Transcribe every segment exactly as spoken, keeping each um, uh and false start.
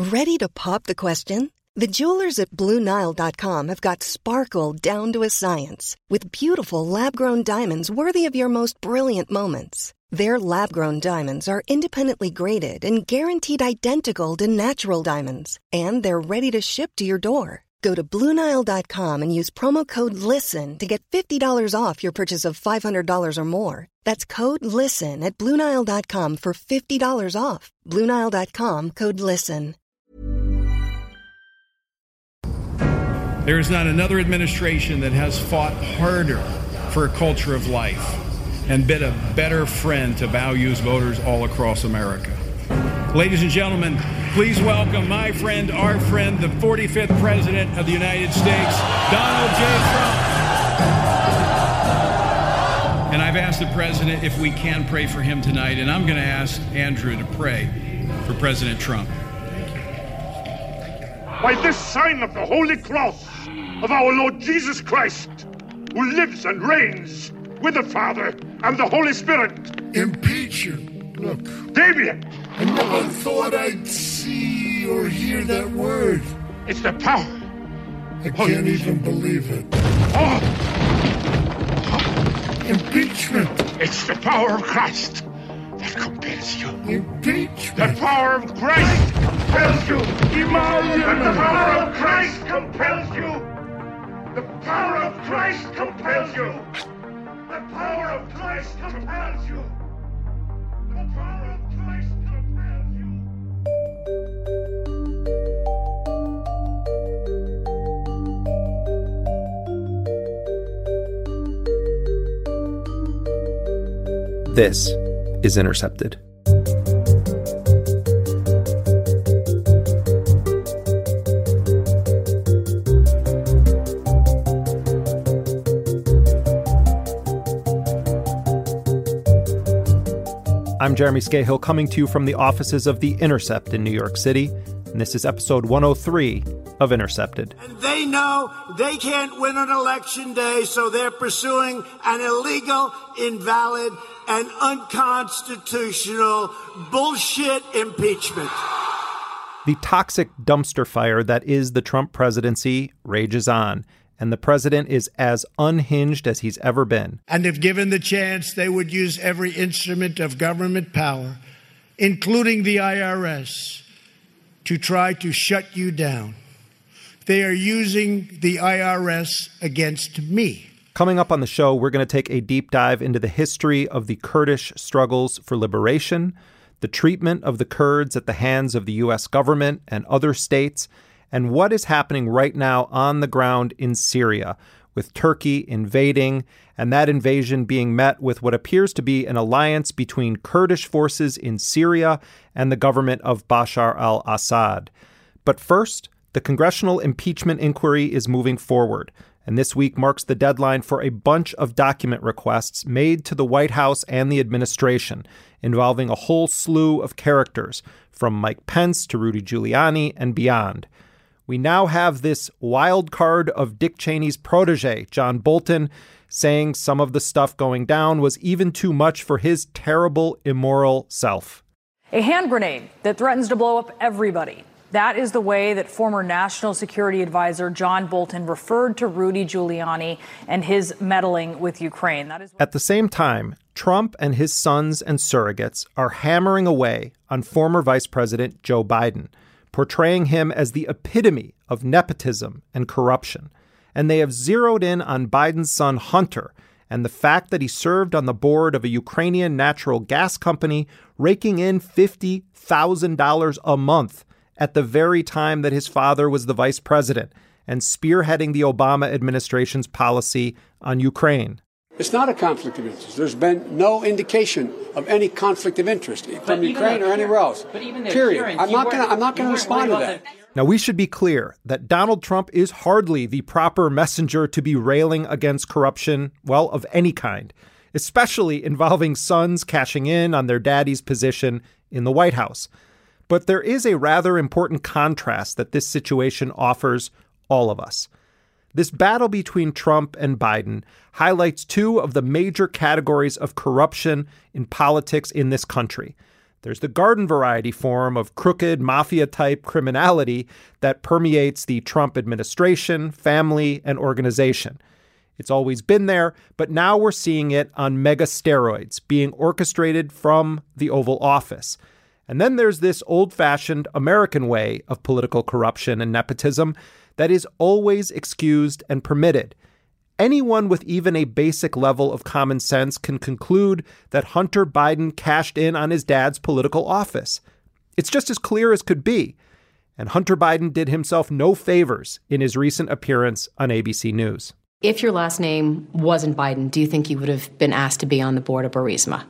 Ready to pop the question? The jewelers at Blue Nile dot com have got sparkle down to a science with beautiful lab-grown diamonds worthy of your most brilliant moments. Their lab-grown diamonds are independently graded and guaranteed identical to natural diamonds, and they're ready to ship to your door. Go to Blue Nile dot com and use promo code LISTEN to get fifty dollars off your purchase of five hundred dollars or more. That's code LISTEN at Blue Nile dot com for fifty dollars off. Blue Nile dot com, code LISTEN. There is not another administration that has fought harder for a culture of life and been a better friend to values voters all across America. Ladies and gentlemen, please welcome my friend, our friend, the forty-fifth President of the United States, Donald J. Trump. And I've asked the President if we can pray for him tonight, and I'm going to ask Andrew to pray for President Trump. By this sign of the Holy Cross of our Lord Jesus Christ, who lives and reigns with the Father and the Holy Spirit. Impeach him. Look. Damien! I never thought I'd see or hear that word. It's the power. I can't even believe it. Oh. Impeachment. It's the power of Christ that compels you. Impeachment. The power of Christ compels you. Imagine. The power of Christ compels you. The power of Christ compels you. The power of Christ compels you. The power of Christ compels you. This is Intercepted. I'm Jeremy Scahill, coming to you from the offices of The Intercept in New York City, and this is episode one oh three of Intercepted. And they know they can't win on election day, so they're pursuing an illegal, invalid, and unconstitutional bullshit impeachment. The toxic dumpster fire that is the Trump presidency rages on, and the president is as unhinged as he's ever been. And if given the chance, they would use every instrument of government power, including the I R S, to try to shut you down. They are using the I R S against me. Coming up on the show, we're going to take a deep dive into the history of the Kurdish struggles for liberation, the treatment of the Kurds at the hands of the U S government and other states, and what is happening right now on the ground in Syria, with Turkey invading, and that invasion being met with what appears to be an alliance between Kurdish forces in Syria and the government of Bashar al-Assad. But first, the congressional impeachment inquiry is moving forward, and this week marks the deadline for a bunch of document requests made to the White House and the administration, involving a whole slew of characters, from Mike Pence to Rudy Giuliani and beyond. We now have this wild card of Dick Cheney's protege, John Bolton, saying some of the stuff going down was even too much for his terrible, immoral self. A hand grenade that threatens to blow up everybody. That is the way that former National Security Advisor John Bolton referred to Rudy Giuliani and his meddling with Ukraine. That is. At the same time, Trump and his sons and surrogates are hammering away on former Vice President Joe Biden, portraying him as the epitome of nepotism and corruption. And they have zeroed in on Biden's son Hunter and the fact that he served on the board of a Ukrainian natural gas company, raking in fifty thousand dollars a month at the very time that his father was the vice president and spearheading the Obama administration's policy on Ukraine. It's not a conflict of interest. There's been no indication of any conflict of interest from Ukraine or anywhere else. But even Period. I'm not going to. I'm not going to respond to that. Now, we should be clear that Donald Trump is hardly the proper messenger to be railing against corruption, well, of any kind, especially involving sons cashing in on their daddy's position in the White House. But there is a rather important contrast that this situation offers all of us. This battle between Trump and Biden highlights two of the major categories of corruption in politics in this country: There's the garden variety form of crooked, mafia-type criminality that permeates the Trump administration, family, and organization. It's always been there, but now we're seeing it on mega steroids being orchestrated from the Oval Office. And then there's this old-fashioned American way of political corruption and nepotism that is always excused and permitted. Anyone with even a basic level of common sense can conclude that Hunter Biden cashed in on his dad's political office. It's just as clear as could be. And Hunter Biden did himself no favors in his recent appearance on A B C News. If your last name wasn't Biden, do you think you would have been asked to be on the board of Burisma?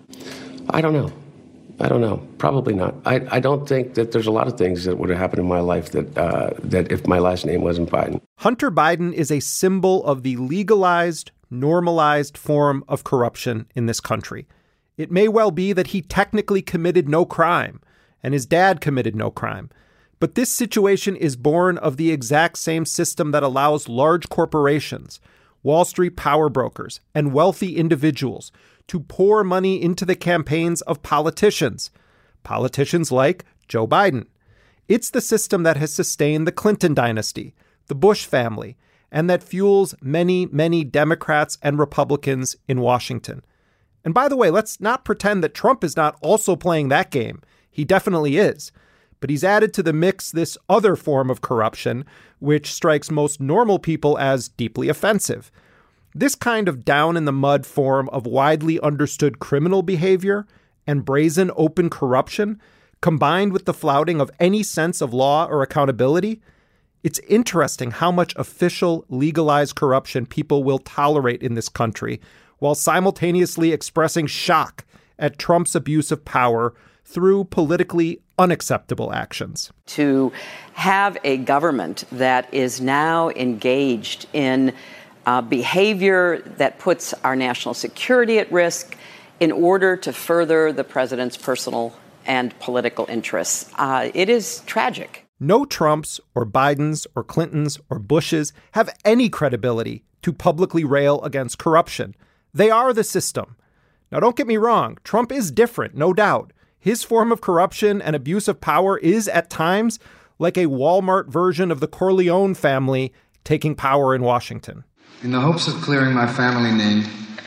I don't know. I don't know. Probably not. I, I don't think that there's a lot of things that would have happened in my life that uh, that if my last name wasn't Biden. Hunter Biden is a symbol of the legalized, normalized form of corruption in this country. It may well be that he technically committed no crime, and his dad committed no crime. But this situation is born of the exact same system that allows large corporations, Wall Street power brokers, and wealthy individuals to pour money into the campaigns of politicians, politicians like Joe Biden. It's the system that has sustained the Clinton dynasty, the Bush family, and that fuels many, many Democrats and Republicans in Washington. And by the way, let's not pretend that Trump is not also playing that game. He definitely is. But he's added to the mix this other form of corruption, which strikes most normal people as deeply offensive. This kind of down-in-the-mud form of widely understood criminal behavior and brazen open corruption, combined with the flouting of any sense of law or accountability, it's interesting how much official, legalized corruption people will tolerate in this country, while simultaneously expressing shock at Trump's abuse of power through politically unacceptable actions. To have a government that is now engaged in uh, behavior that puts our national security at risk in order to further the president's personal and political interests. Uh, it is tragic. No Trumps or Bidens or Clintons or Bushes have any credibility to publicly rail against corruption. They are the system. Now, don't get me wrong. Trump is different, no doubt. His form of corruption and abuse of power is, at times, like a Walmart version of the Corleone family taking power in Washington. In the hopes of clearing my family name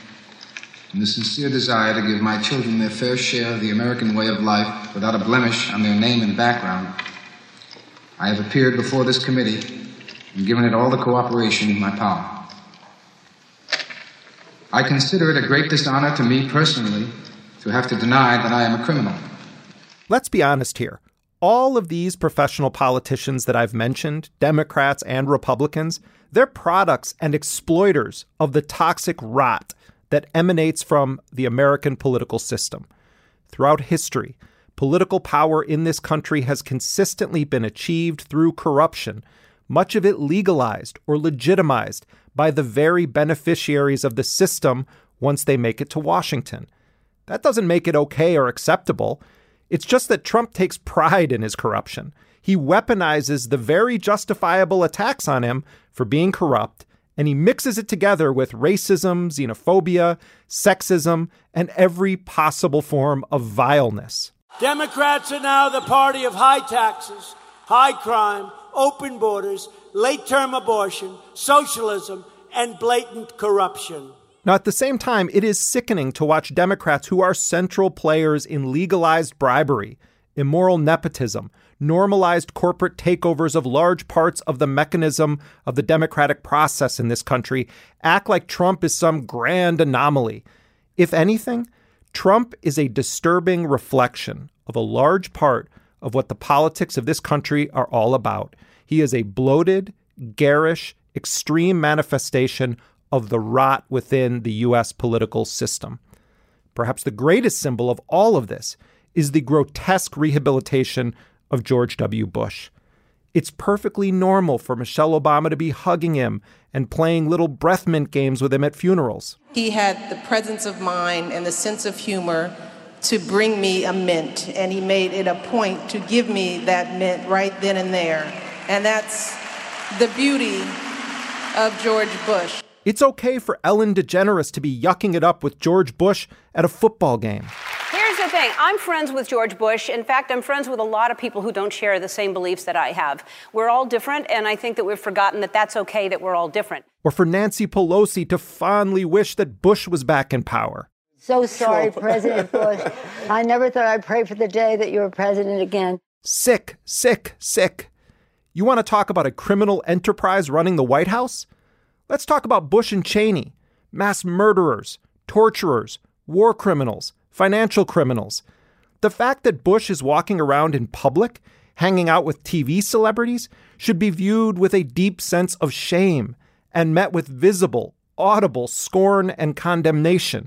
and the sincere desire to give my children their fair share of the American way of life without a blemish on their name and background, I have appeared before this committee and given it all the cooperation in my power. I consider it a great dishonor to me personally to have to deny that I am a criminal. Let's be honest here. All of these professional politicians that I've mentioned, Democrats and Republicans, they're products and exploiters of the toxic rot that emanates from the American political system. Throughout history, political power in this country has consistently been achieved through corruption, much of it legalized or legitimized by the very beneficiaries of the system once they make it to Washington. That doesn't make it okay or acceptable. It's just that Trump takes pride in his corruption. He weaponizes the very justifiable attacks on him for being corrupt, and he mixes it together with racism, xenophobia, sexism, and every possible form of vileness. Democrats are now the party of high taxes, high crime, open borders, late-term abortion, socialism, and blatant corruption. Now, at the same time, it is sickening to watch Democrats who are central players in legalized bribery, immoral nepotism, normalized corporate takeovers of large parts of the mechanism of the democratic process in this country, act like Trump is some grand anomaly. If anything, Trump is a disturbing reflection of a large part of what the politics of this country are all about. He is a bloated, garish, extreme manifestation of the rot within the U S political system. Perhaps the greatest symbol of all of this is the grotesque rehabilitation of George W. Bush. It's perfectly normal for Michelle Obama to be hugging him and playing little breath mint games with him at funerals. He had the presence of mind and the sense of humor to bring me a mint, and he made it a point to give me that mint right then and there. And that's the beauty of George Bush. It's okay for Ellen DeGeneres to be yucking it up with George Bush at a football game. Here's a thing. I'm friends with George Bush. In fact, I'm friends with a lot of people who don't share the same beliefs that I have. We're all different, and I think that we've forgotten that that's okay, that we're all different. Or for Nancy Pelosi to fondly wish that Bush was back in power. So sorry, President Bush. I never thought I'd pray for the day that you were president again. Sick, sick, sick. You want to talk about a criminal enterprise running the White House? Let's talk about Bush and Cheney, mass murderers, torturers, war criminals, financial criminals. The fact that Bush is walking around in public, hanging out with T V celebrities, should be viewed with a deep sense of shame and met with visible, audible scorn and condemnation.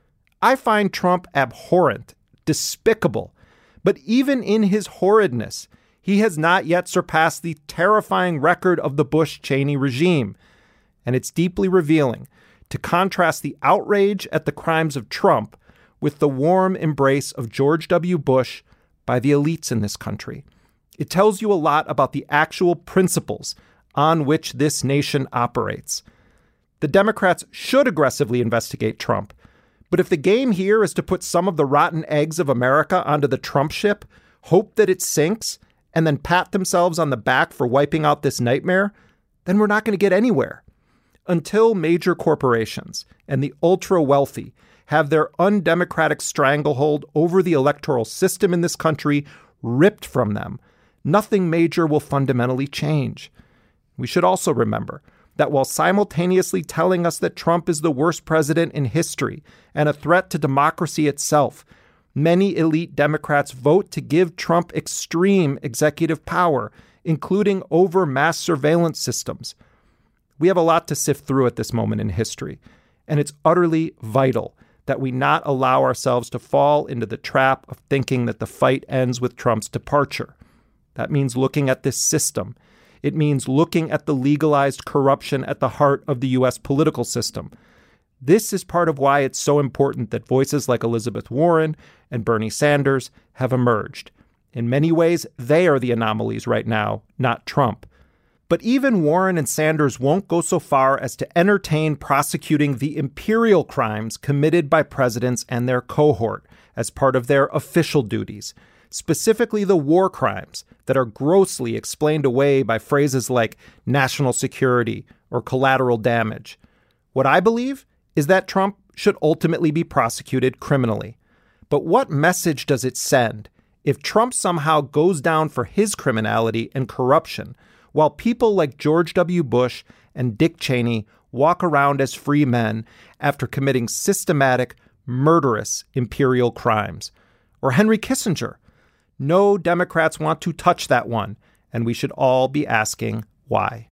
I find Trump abhorrent, despicable, but even in his horridness, he has not yet surpassed the terrifying record of the Bush-Cheney regime. And it's deeply revealing to contrast the outrage at the crimes of Trump with the warm embrace of George W. Bush by the elites in this country. It tells you a lot about the actual principles on which this nation operates. The Democrats should aggressively investigate Trump, but if the game here is to put some of the rotten eggs of America onto the Trump ship, hope that it sinks, and then pat themselves on the back for wiping out this nightmare, then we're not going to get anywhere. Until major corporations and the ultra-wealthy have their undemocratic stranglehold over the electoral system in this country ripped from them, nothing major will fundamentally change. We should also remember that while simultaneously telling us that Trump is the worst president in history and a threat to democracy itself, many elite Democrats vote to give Trump extreme executive power, including over mass surveillance systems. We have a lot to sift through at this moment in history, and it's utterly vital that we not allow ourselves to fall into the trap of thinking that the fight ends with Trump's departure. That means looking at this system. It means looking at the legalized corruption at the heart of the U S political system. This is part of why it's so important that voices like Elizabeth Warren and Bernie Sanders have emerged. In many ways, they are the anomalies right now, not Trump. But even Warren and Sanders won't go so far as to entertain prosecuting the imperial crimes committed by presidents and their cohort as part of their official duties, specifically the war crimes that are grossly explained away by phrases like national security or collateral damage. What I believe is that Trump should ultimately be prosecuted criminally. But what message does it send if Trump somehow goes down for his criminality and corruption, while people like George W. Bush and Dick Cheney walk around as free men after committing systematic, murderous imperial crimes? Or Henry Kissinger? No Democrats want to touch that one, and we should all be asking why.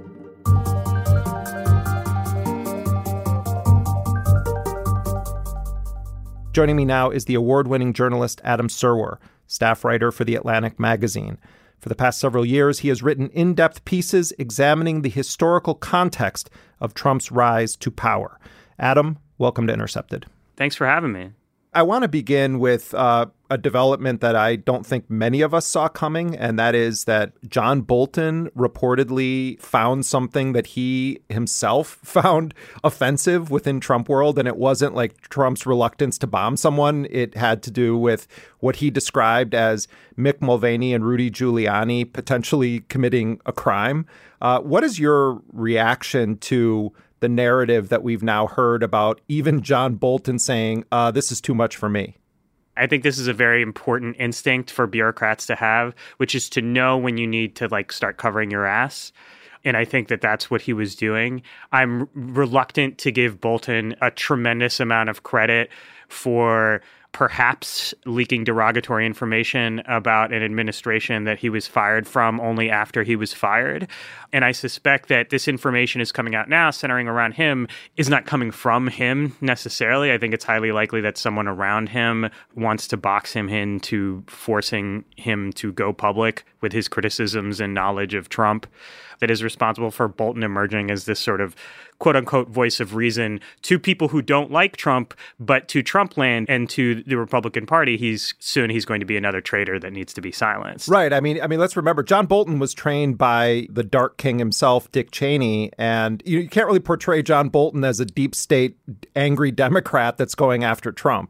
Joining me now is the award-winning journalist Adam Serwer, staff writer for The Atlantic magazine. For the past several years, he has written in-depth pieces examining the historical context of Trump's rise to power. Adam, welcome to Intercepted. Thanks for having me. I want to begin with uh, a development that I don't think many of us saw coming, and that is that John Bolton reportedly found something that he himself found offensive within Trump world, and it wasn't like Trump's reluctance to bomb someone. It had to do with what he described as Mick Mulvaney and Rudy Giuliani potentially committing a crime. Uh, what is your reaction to the narrative that we've now heard about even John Bolton saying, uh, this is too much for me? I think this is a very important instinct for bureaucrats to have, which is to know when you need to like start covering your ass. And I think that that's what he was doing. I'm reluctant to give Bolton a tremendous amount of credit for perhaps leaking derogatory information about an administration that he was fired from only after he was fired. And I suspect that this information is coming out now centering around him is not coming from him necessarily. I think it's highly likely that someone around him wants to box him into forcing him to go public with his criticisms and knowledge of Trump that is responsible for Bolton emerging as this sort of quote unquote voice of reason to people who don't like Trump, but to Trump land and to the Republican Party, he's soon he's going to be another traitor that needs to be silenced. Right. I mean, I mean, let's remember John Bolton was trained by the Dark King himself, Dick Cheney, and you can't really portray John Bolton as a deep state angry Democrat that's going after Trump.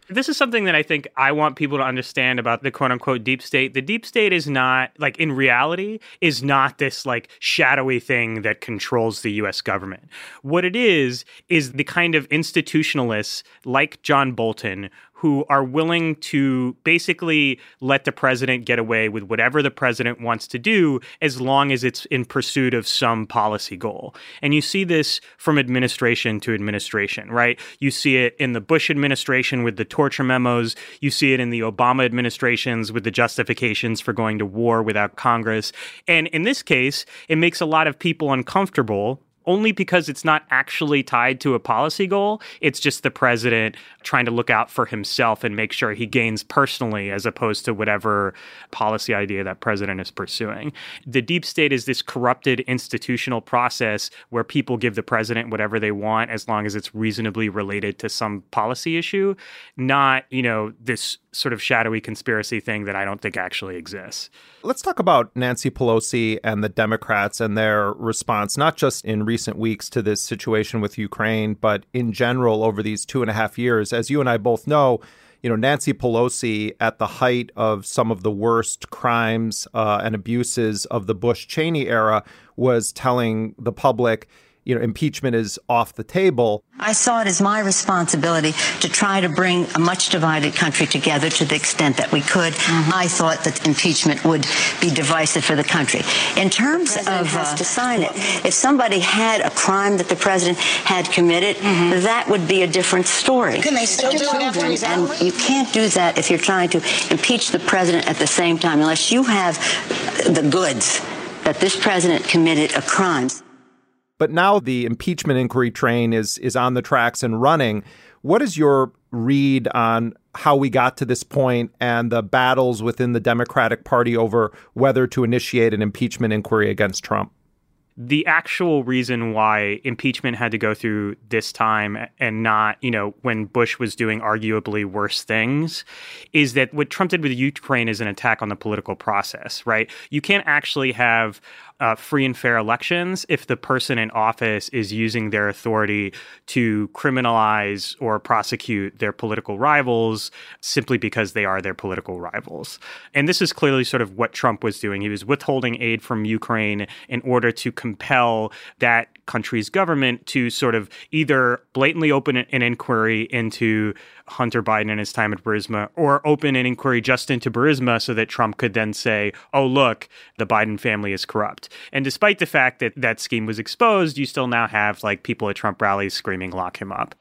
This is something that I think I want people to understand about the quote unquote deep state. The deep state is not, like, in reality, is not this like shadowy thing that controls the U S government. What it is, is the kind of institutionalists like John Bolton who are willing to basically let the president get away with whatever the president wants to do as long as it's in pursuit of some policy goal. And you see this from administration to administration, right? You see it in the Bush administration with the torture memos. You see it in the Obama administrations with the justifications for going to war without Congress. And in this case, it makes a lot of people uncomfortable only because it's not actually tied to a policy goal. It's just the president trying to look out for himself and make sure he gains personally as opposed to whatever policy idea that president is pursuing. The deep state is this corrupted institutional process where people give the president whatever they want as long as it's reasonably related to some policy issue, not, you know, this sort of shadowy conspiracy thing that I don't think actually exists. Let's talk about Nancy Pelosi and the Democrats and their response, not just in recent weeks to this situation with Ukraine, but in general over these two and a half years. As you and I both know, you know, Nancy Pelosi, at the height of some of the worst crimes uh, and abuses of the Bush-Cheney era, was telling the public, you know, impeachment is off the table. I saw it as my responsibility to try to bring a much divided country together to the extent that we could. Mm-hmm. I thought that impeachment would be divisive for the country. In terms of has uh, to sign it, if somebody had a crime that the president had committed, mm-hmm. that would be a different story. Can they still do it after he's out? And you can't do that if you're trying to impeach the president at the same time, unless you have the goods that this president committed a crime. But now the impeachment inquiry train is is on the tracks and running. What is your read on how we got to this point and the battles within the Democratic Party over whether to initiate an impeachment inquiry against Trump? The actual reason why impeachment had to go through this time and not, you know, when Bush was doing arguably worse things is that what Trump did with Ukraine is an attack on the political process, right? You can't actually have Uh, free and fair elections if the person in office is using their authority to criminalize or prosecute their political rivals simply because they are their political rivals. And this is clearly sort of what Trump was doing. He was withholding aid from Ukraine in order to compel that country's government to sort of either blatantly open an inquiry into Hunter Biden and his time at Burisma or open an inquiry just into Burisma so that Trump could then say, oh, look, the Biden family is corrupt. And despite the fact that that scheme was exposed, you still now have like people at Trump rallies screaming, lock him up.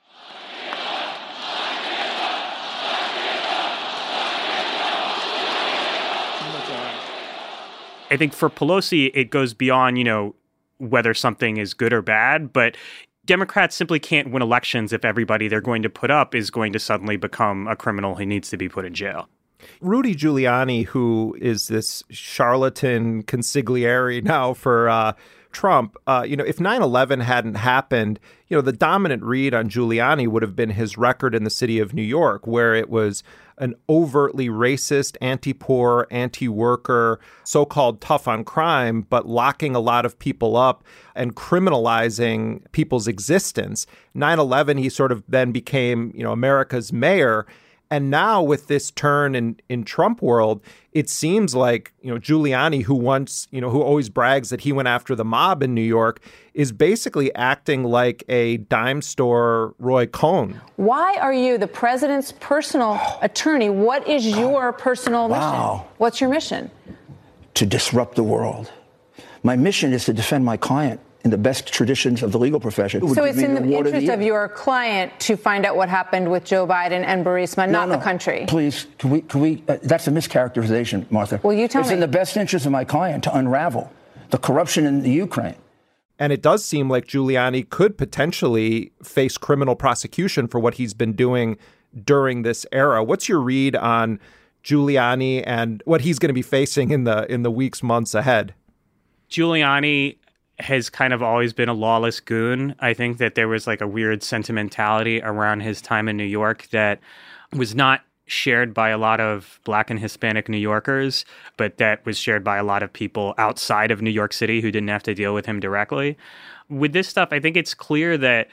I think for Pelosi, it goes beyond, you know, whether something is good or bad, but Democrats simply can't win elections if everybody they're going to put up is going to suddenly become a criminal who needs to be put in jail. Rudy Giuliani, who is this charlatan consigliere now for uh, Trump, uh, you know, if nine eleven hadn't happened, you know, the dominant read on Giuliani would have been his record in the city of New York, where it was an overtly racist, anti-poor, anti-worker, so-called tough on crime, but locking a lot of people up and criminalizing people's existence. nine eleven, he sort of then became, you know, America's mayor. And now with this turn in, in Trump world, it seems like, you know, Giuliani, who once, you know, who always brags that he went after the mob in New York, is basically acting like a dime store Roy Cohn. Why are you the president's personal attorney? What is your personal mission? Wow. What's your mission? To disrupt the world. My mission is to defend my client in the best traditions of the legal profession. So it's in the interest of your client to find out what happened with Joe Biden and Burisma, not no, no. the country. Please, can we, can we, uh, that's a mischaracterization, Martha. Well, you tell it's me. It's in the best interest of my client to unravel the corruption in the Ukraine. And it does seem like Giuliani could potentially face criminal prosecution for what he's been doing during this era. What's your read on Giuliani and what he's going to be facing in the in the weeks, months ahead? Giuliani has kind of always been a lawless goon. I think that there was like a weird sentimentality around his time in New York that was not shared by a lot of Black and Hispanic New Yorkers, but that was shared by a lot of people outside of New York City who didn't have to deal with him directly. With this stuff, I think it's clear that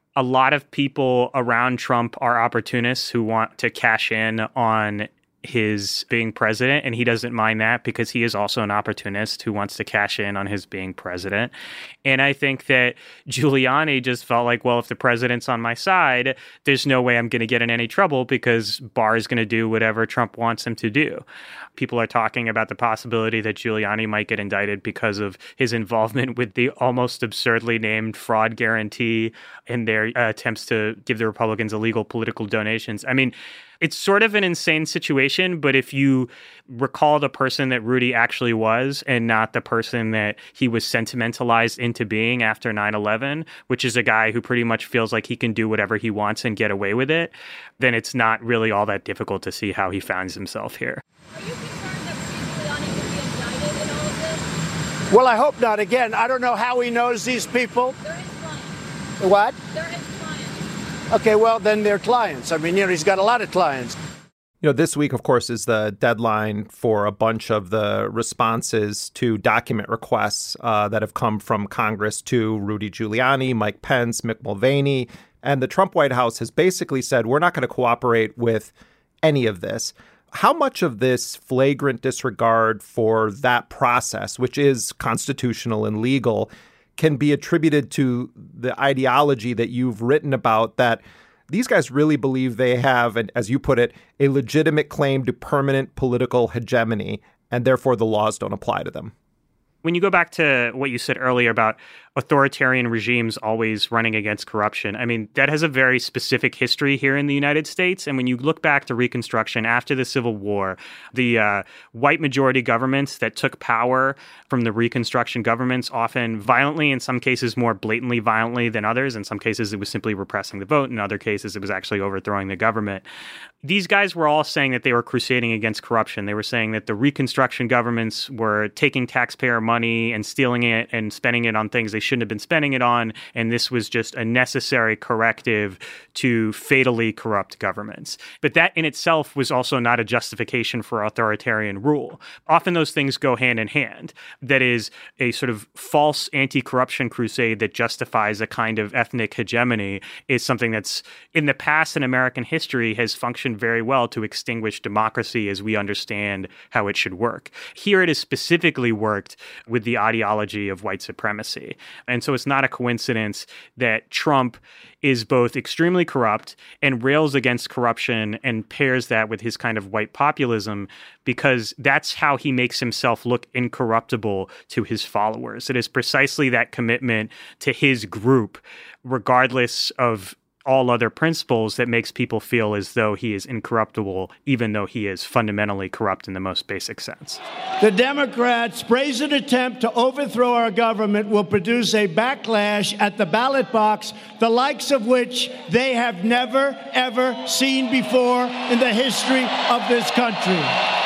a lot of people around Trump are opportunists who want to cash in on his being president, and he doesn't mind that because he is also an opportunist who wants to cash in on his being president. And I think that Giuliani just felt like, well, if the president's on my side, there's no way I'm going to get in any trouble because Barr is going to do whatever Trump wants him to do. People are talking about the possibility that Giuliani might get indicted because of his involvement with the almost absurdly named fraud guarantee and their uh, attempts to give the Republicans illegal political donations. I mean, it's sort of an insane situation, but if you recall the person that Rudy actually was and not the person that he was sentimentalized into being after nine eleven, which is a guy who pretty much feels like he can do whatever he wants and get away with it, then it's not really all that difficult to see how he finds himself here. Are you concerned that Rudy Giuliani could be indicted in all of this? Well, I hope not. Again, I don't know how he knows these people. They're his clients. What? They're his clients. Okay, well, then they're clients. I mean, you know, he's got a lot of clients. You know, this week, of course, is the deadline for a bunch of the responses to document requests uh, that have come from Congress to Rudy Giuliani, Mike Pence, Mick Mulvaney. And the Trump White House has basically said, we're not going to cooperate with any of this. How much of this flagrant disregard for that process, which is constitutional and legal, can be attributed to the ideology that you've written about, that these guys really believe they have, and as you put it, a legitimate claim to permanent political hegemony, and therefore the laws don't apply to them? When you go back to what you said earlier about authoritarian regimes always running against corruption, I mean, that has a very specific history here in the United States. And when you look back to Reconstruction after the Civil War, the uh, white majority governments that took power from the Reconstruction governments, often violently, in some cases more blatantly violently than others. In some cases, it was simply repressing the vote. In other cases, it was actually overthrowing the government. These guys were all saying that they were crusading against corruption. They were saying that the Reconstruction governments were taking taxpayer money and stealing it and spending it on things they shouldn't have been spending it on, and this was just a necessary corrective to fatally corrupt governments. But that in itself was also not a justification for authoritarian rule. Often those things go hand in hand. That is, a sort of false anti-corruption crusade that justifies a kind of ethnic hegemony is something that's, in the past in American history, has functioned very well to extinguish democracy as we understand how it should work. Here it has specifically worked with the ideology of white supremacy. And so it's not a coincidence that Trump is both extremely corrupt and rails against corruption and pairs that with his kind of white populism, because that's how he makes himself look incorruptible to his followers. It is precisely that commitment to his group, regardless of all other principles, that makes people feel as though he is incorruptible, even though he is fundamentally corrupt in the most basic sense. The Democrats' brazen attempt to overthrow our government will produce a backlash at the ballot box, the likes of which they have never, ever seen before in the history of this country.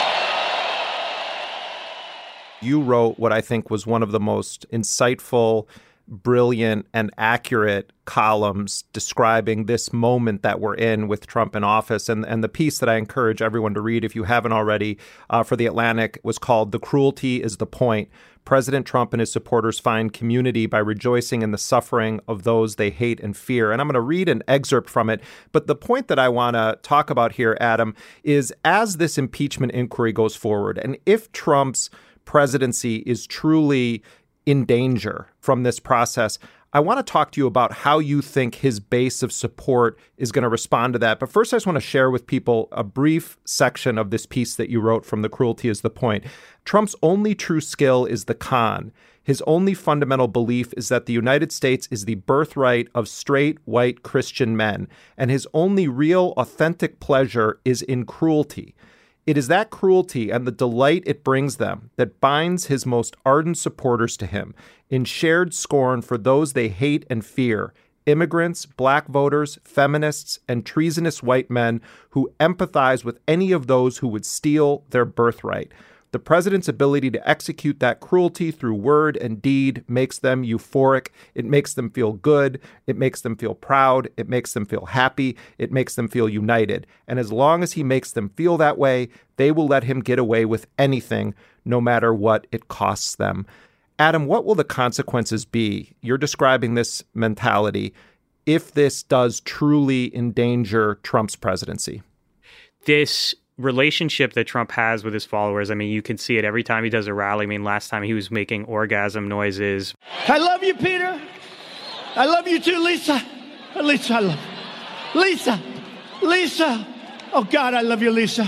You wrote what I think was one of the most insightful, brilliant, and accurate columns describing this moment that we're in with Trump in office. And, and the piece that I encourage everyone to read, if you haven't already, uh, for The Atlantic, was called "The Cruelty is the Point. President Trump and his supporters find community by rejoicing in the suffering of those they hate and fear." And I'm going to read an excerpt from it. But the point that I want to talk about here, Adam, is as this impeachment inquiry goes forward, and if Trump's presidency is truly in danger from this process, I want to talk to you about how you think his base of support is going to respond to that. But first, I just want to share with people a brief section of this piece that you wrote from "The Cruelty is the Point." Trump's only true skill is the con. His only fundamental belief is that the United States is the birthright of straight, white Christian men, and his only real, authentic pleasure is in cruelty. It is that cruelty and the delight it brings them that binds his most ardent supporters to him in shared scorn for those they hate and fear, immigrants, black voters, feminists, and treasonous white men who empathize with any of those who would steal their birthright. The president's ability to execute that cruelty through word and deed makes them euphoric. It makes them feel good. It makes them feel proud. It makes them feel happy. It makes them feel united. And as long as he makes them feel that way, they will let him get away with anything, no matter what it costs them. Adam, what will the consequences be? You're describing this mentality if this does truly endanger Trump's presidency? This relationship that Trump has with his followers, I mean, you can see it every time he does a rally. I mean, last time he was making orgasm noises. I love you, Peter. I love you too, Lisa. Lisa, I love you. Lisa. Lisa. Oh, God, I love you, Lisa.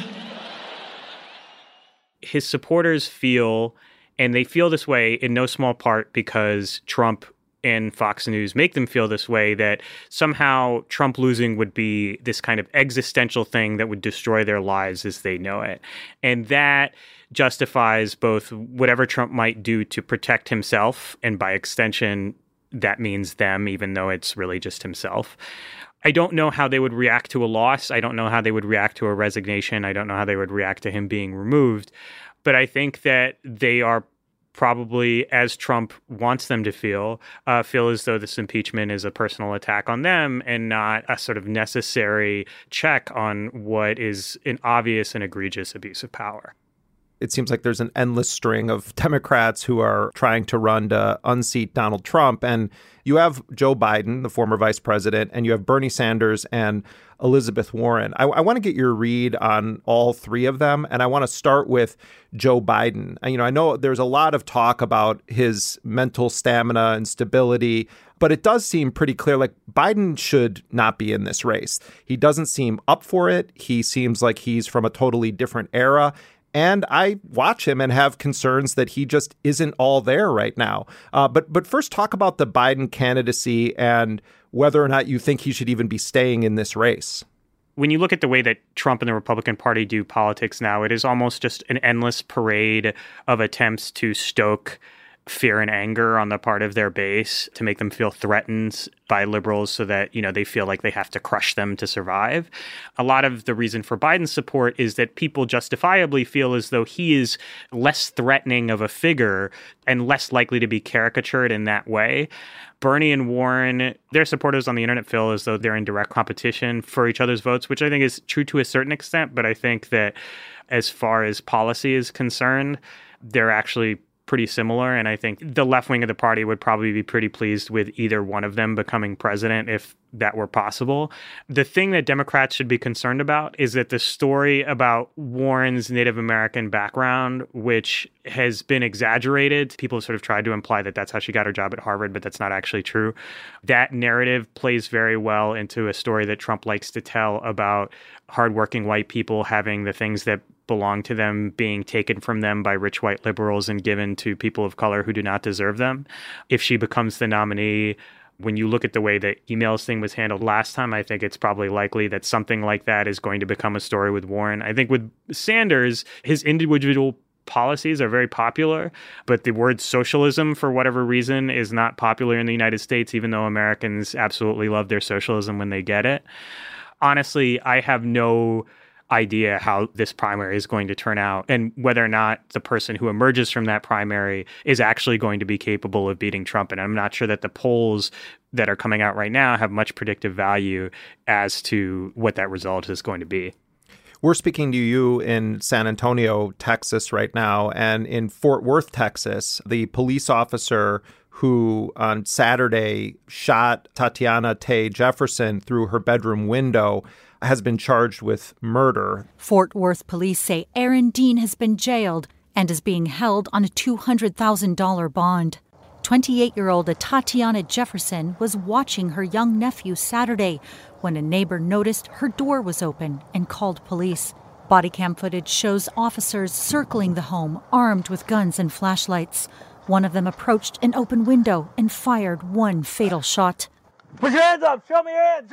His supporters feel, and they feel this way in no small part because Trump and Fox News make them feel this way, that somehow Trump losing would be this kind of existential thing that would destroy their lives as they know it. And that justifies both whatever Trump might do to protect himself, and by extension, that means them, even though it's really just himself. I don't know how they would react to a loss. I don't know how they would react to a resignation. I don't know how they would react to him being removed. But I think that they are probably, as Trump wants them to feel, uh, feel as though this impeachment is a personal attack on them and not a sort of necessary check on what is an obvious and egregious abuse of power. It seems like there's an endless string of Democrats who are trying to run to unseat Donald Trump. And you have Joe Biden, the former vice president, and you have Bernie Sanders and Elizabeth Warren. I, I want to get your read on all three of them. And I want to start with Joe Biden. You know, I know there's a lot of talk about his mental stamina and stability, but it does seem pretty clear like Biden should not be in this race. He doesn't seem up for it. He seems like he's from a totally different era. And I watch him and have concerns that he just isn't all there right now. Uh, but but first, talk about the Biden candidacy and whether or not you think he should even be staying in this race. When you look at the way that Trump and the Republican Party do politics now, it is almost just an endless parade of attempts to stoke fear and anger on the part of their base, to make them feel threatened by liberals so that, you know, they feel like they have to crush them to survive. A lot of the reason for Biden's support is that people justifiably feel as though he is less threatening of a figure and less likely to be caricatured in that way. Bernie and Warren, their supporters on the internet feel as though they're in direct competition for each other's votes, which I think is true to a certain extent. But I think that as far as policy is concerned, they're actually pretty similar. And I think the left wing of the party would probably be pretty pleased with either one of them becoming president if that were possible. The thing that Democrats should be concerned about is that the story about Warren's Native American background, which has been exaggerated, people have sort of tried to imply that that's how she got her job at Harvard, but that's not actually true. That narrative plays very well into a story that Trump likes to tell about hardworking white people having the things that belong to them being taken from them by rich white liberals and given to people of color who do not deserve them. If she becomes the nominee, when you look at the way the emails thing was handled last time, I think it's probably likely that something like that is going to become a story with Warren. I think with Sanders, his individual policies are very popular, but the word socialism, for whatever reason, is not popular in the United States, even though Americans absolutely love their socialism when they get it. Honestly, I have no idea how this primary is going to turn out and whether or not the person who emerges from that primary is actually going to be capable of beating Trump. And I'm not sure that the polls that are coming out right now have much predictive value as to what that result is going to be. We're speaking to you in San Antonio, Texas right now, and in Fort Worth, Texas, the police officer who on Saturday shot Tatiana Tay Jefferson through her bedroom window has been charged with murder. Fort Worth police say Aaron Dean has been jailed and is being held on a two hundred thousand dollars bond. twenty-eight-year-old Tatiana Jefferson was watching her young nephew Saturday when a neighbor noticed her door was open and called police. Body cam footage shows officers circling the home, armed with guns and flashlights. One of them approached an open window and fired one fatal shot. Put your hands up! Show me your hands!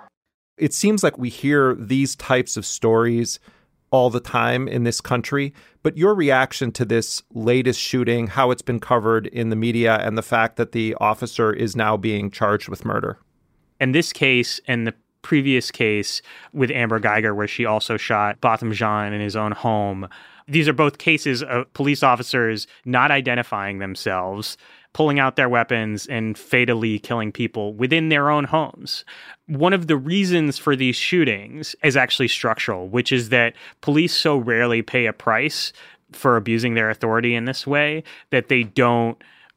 It seems like we hear these types of stories all the time in this country, but your reaction to this latest shooting, how it's been covered in the media, and the fact that the officer is now being charged with murder. In this case and the previous case with Amber Geiger, where she also shot Botham Jean in his own home, these are both cases of police officers not identifying themselves, pulling out their weapons and fatally killing people within their own homes. One of the reasons for these shootings is actually structural, which is that police so rarely pay a price for abusing their authority in this way that they don't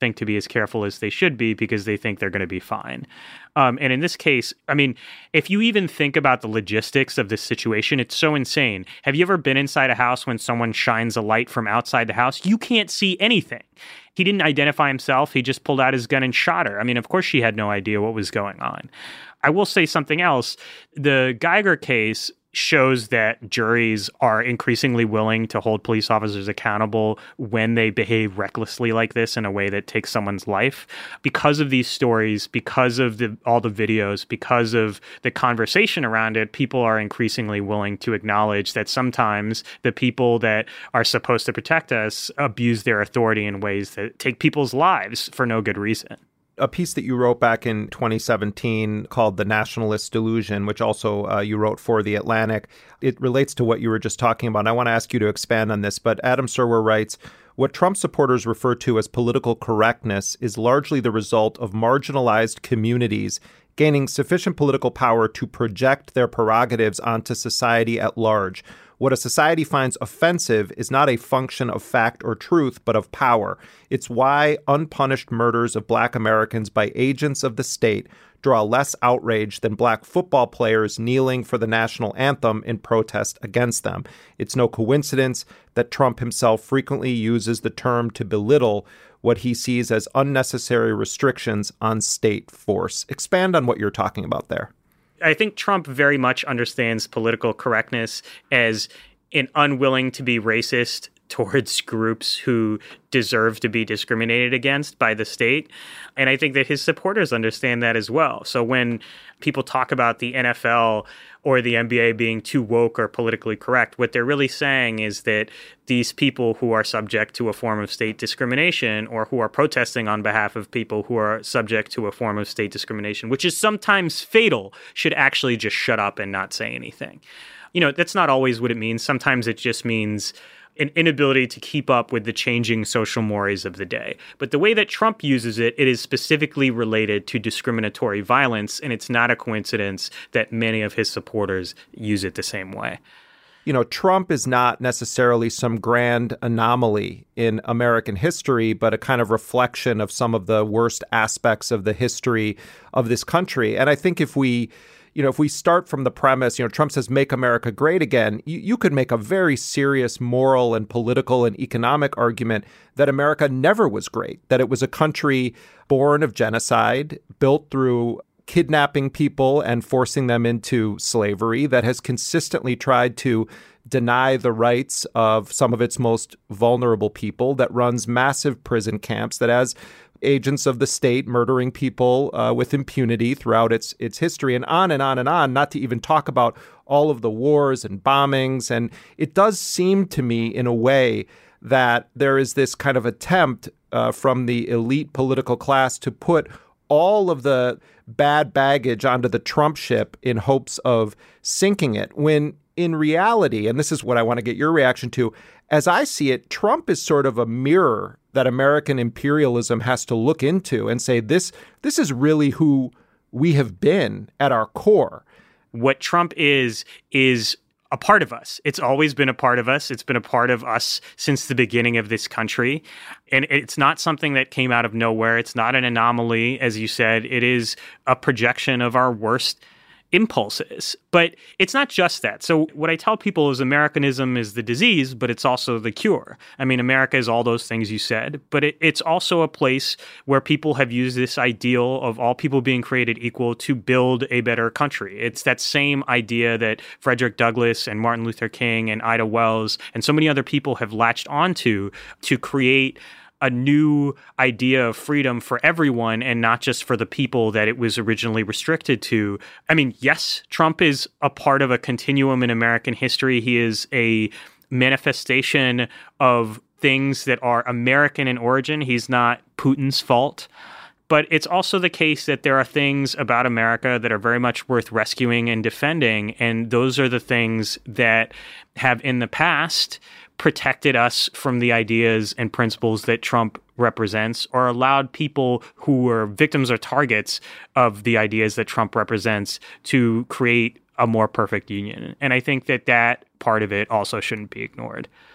think to be as careful as they should be because they think they're going to be fine. Um, and in this case, I mean, if you even think about the logistics of this situation, it's so insane. Have you ever been inside a house when someone shines a light from outside the house? You can't see anything. He didn't identify himself. He just pulled out his gun and shot her. I mean, of course, she had no idea what was going on. I will say something else. The Geiger case shows that juries are increasingly willing to hold police officers accountable when they behave recklessly like this in a way that takes someone's life. Because of these stories, because of the, all the videos, because of the conversation around it, people are increasingly willing to acknowledge that sometimes the people that are supposed to protect us abuse their authority in ways that take people's lives for no good reason. A piece that you wrote back in twenty seventeen called The Nationalist Delusion, which also uh, you wrote for The Atlantic. It relates to what you were just talking about. And I want to ask you to expand on this. But Adam Serwer writes, what Trump supporters refer to as political correctness is largely the result of marginalized communities gaining sufficient political power to project their prerogatives onto society at large. What a society finds offensive is not a function of fact or truth, but of power. It's why unpunished murders of Black Americans by agents of the state draw less outrage than Black football players kneeling for the national anthem in protest against them. It's no coincidence that Trump himself frequently uses the term to belittle what he sees as unnecessary restrictions on state force. Expand on what you're talking about there. I think Trump very much understands political correctness as an unwilling to be racist towards groups who deserve to be discriminated against by the state. And I think that his supporters understand that as well. So when people talk about the N F L or the N B A being too woke or politically correct, what they're really saying is that these people who are subject to a form of state discrimination or who are protesting on behalf of people who are subject to a form of state discrimination, which is sometimes fatal, should actually just shut up and not say anything. You know, that's not always what it means. Sometimes it just means an inability to keep up with the changing social mores of the day. But the way that Trump uses it, it is specifically related to discriminatory violence, and it's not a coincidence that many of his supporters use it the same way. You know, Trump is not necessarily some grand anomaly in American history, but a kind of reflection of some of the worst aspects of the history of this country. And I think if we You know, if we start from the premise, you know, Trump says, make America great again, you, you could make a very serious moral and political and economic argument that America never was great, that it was a country born of genocide, built through kidnapping people and forcing them into slavery, that has consistently tried to deny the rights of some of its most vulnerable people, that runs massive prison camps, that has agents of the state murdering people uh, with impunity throughout its its history, and on and on and on, not to even talk about all of the wars and bombings. And it does seem to me in a way that there is this kind of attempt uh, from the elite political class to put all of the bad baggage onto the Trump ship in hopes of sinking it, when in reality, and this is what I want to get your reaction to, as I see it, Trump is sort of a mirror that American imperialism has to look into and say, this this is really who we have been at our core. What Trump is, is a part of us. It's always been a part of us. It's been a part of us since the beginning of this country. And it's not something that came out of nowhere. It's not an anomaly, as you said. It is a projection of our worst impulses. But it's not just that. So what I tell people is Americanism is the disease, but it's also the cure. I mean, America is all those things you said, but it, it's also a place where people have used this ideal of all people being created equal to build a better country. It's that same idea that Frederick Douglass and Martin Luther King and Ida Wells and so many other people have latched onto to create a new idea of freedom for everyone and not just for the people that it was originally restricted to. I mean, yes, Trump is a part of a continuum in American history. He is a manifestation of things that are American in origin. He's not Putin's fault. But it's also the case that there are things about America that are very much worth rescuing and defending. And those are the things that have in the past protected us from the ideas and principles that Trump represents, or allowed people who were victims or targets of the ideas that Trump represents to create a more perfect union. And I think that that part of it also shouldn't be ignored.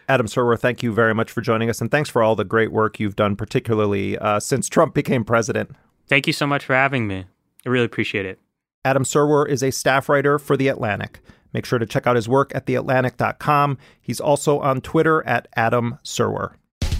Adam Serwer, thank you very much for joining us, and thanks for all the great work you've done, particularly uh, since Trump became president. Thank you so much for having me. I really appreciate it. Adam Serwer is a staff writer for The Atlantic. Make sure to check out his work at the atlantic dot com. He's also on Twitter at Adam Serwer.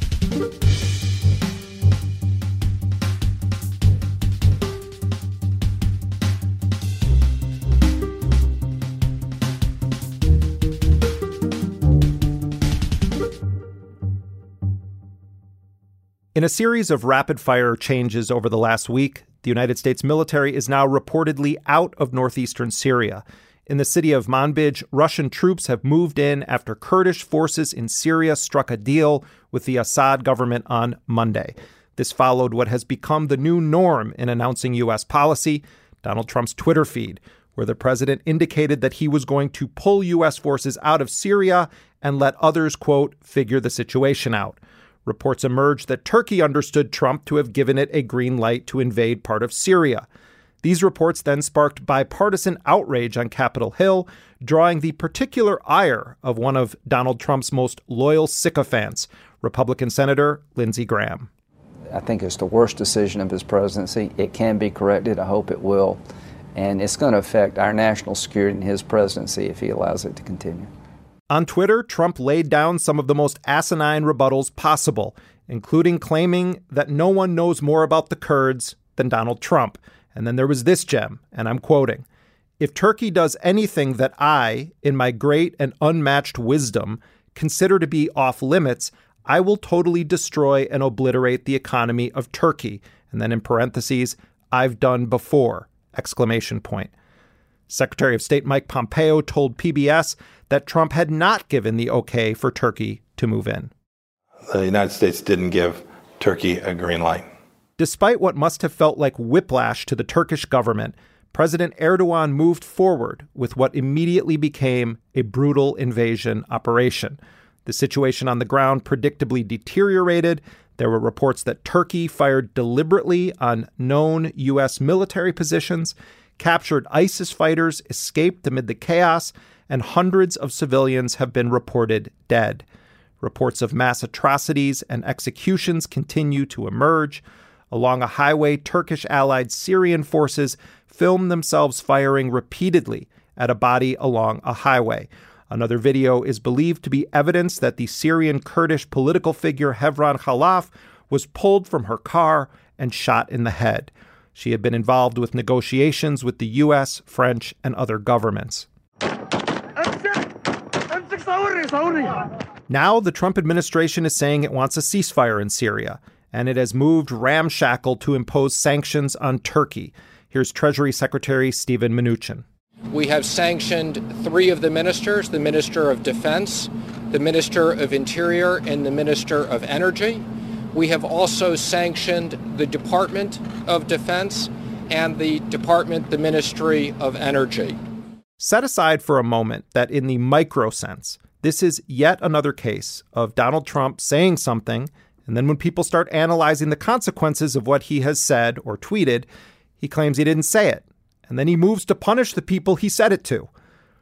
In a series of rapid-fire changes over the last week, the United States military is now reportedly out of northeastern Syria. In the city of Manbij, Russian troops have moved in after Kurdish forces in Syria struck a deal with the Assad government on Monday. This followed what has become the new norm in announcing U S policy, Donald Trump's Twitter feed, where the president indicated that he was going to pull U S forces out of Syria and let others, quote, figure the situation out. Reports emerged that Turkey understood Trump to have given it a green light to invade part of Syria. These reports then sparked bipartisan outrage on Capitol Hill, drawing the particular ire of one of Donald Trump's most loyal sycophants, Republican Senator Lindsey Graham. I think it's the worst decision of his presidency. It can be corrected. I hope it will. And it's going to affect our national security in his presidency if he allows it to continue. On Twitter, Trump laid down some of the most asinine rebuttals possible, including claiming that no one knows more about the Kurds than Donald Trump. And then there was this gem, and I'm quoting, "If Turkey does anything that I, in my great and unmatched wisdom, consider to be off limits, I will totally destroy and obliterate the economy of Turkey." And then in parentheses, "I've done before," exclamation point. Secretary of State Mike Pompeo told P B S that Trump had not given the okay for Turkey to move in. The United States didn't give Turkey a green light. Despite what must have felt like whiplash to the Turkish government, President Erdogan moved forward with what immediately became a brutal invasion operation. The situation on the ground predictably deteriorated. There were reports that Turkey fired deliberately on known U S military positions, captured ISIS fighters, escaped amid the chaos, and hundreds of civilians have been reported dead. Reports of mass atrocities and executions continue to emerge. Along a highway, Turkish-allied Syrian forces filmed themselves firing repeatedly at a body along a highway. Another video is believed to be evidence that the Syrian Kurdish political figure Hevran Khalaf was pulled from her car and shot in the head. She had been involved with negotiations with the U S, French, and other governments. Now the Trump administration is saying it wants a ceasefire in Syria, and it has moved ramshackle to impose sanctions on Turkey. Here's Treasury Secretary Steven Mnuchin. We have sanctioned three of the ministers, the Minister of Defense, the Minister of Interior, and the Minister of Energy. We have also sanctioned the Department of Defense and the Department, the Ministry of Energy. Set aside for a moment that in the micro sense, this is yet another case of Donald Trump saying something, and then when people start analyzing the consequences of what he has said or tweeted, he claims he didn't say it, and then he moves to punish the people he said it to.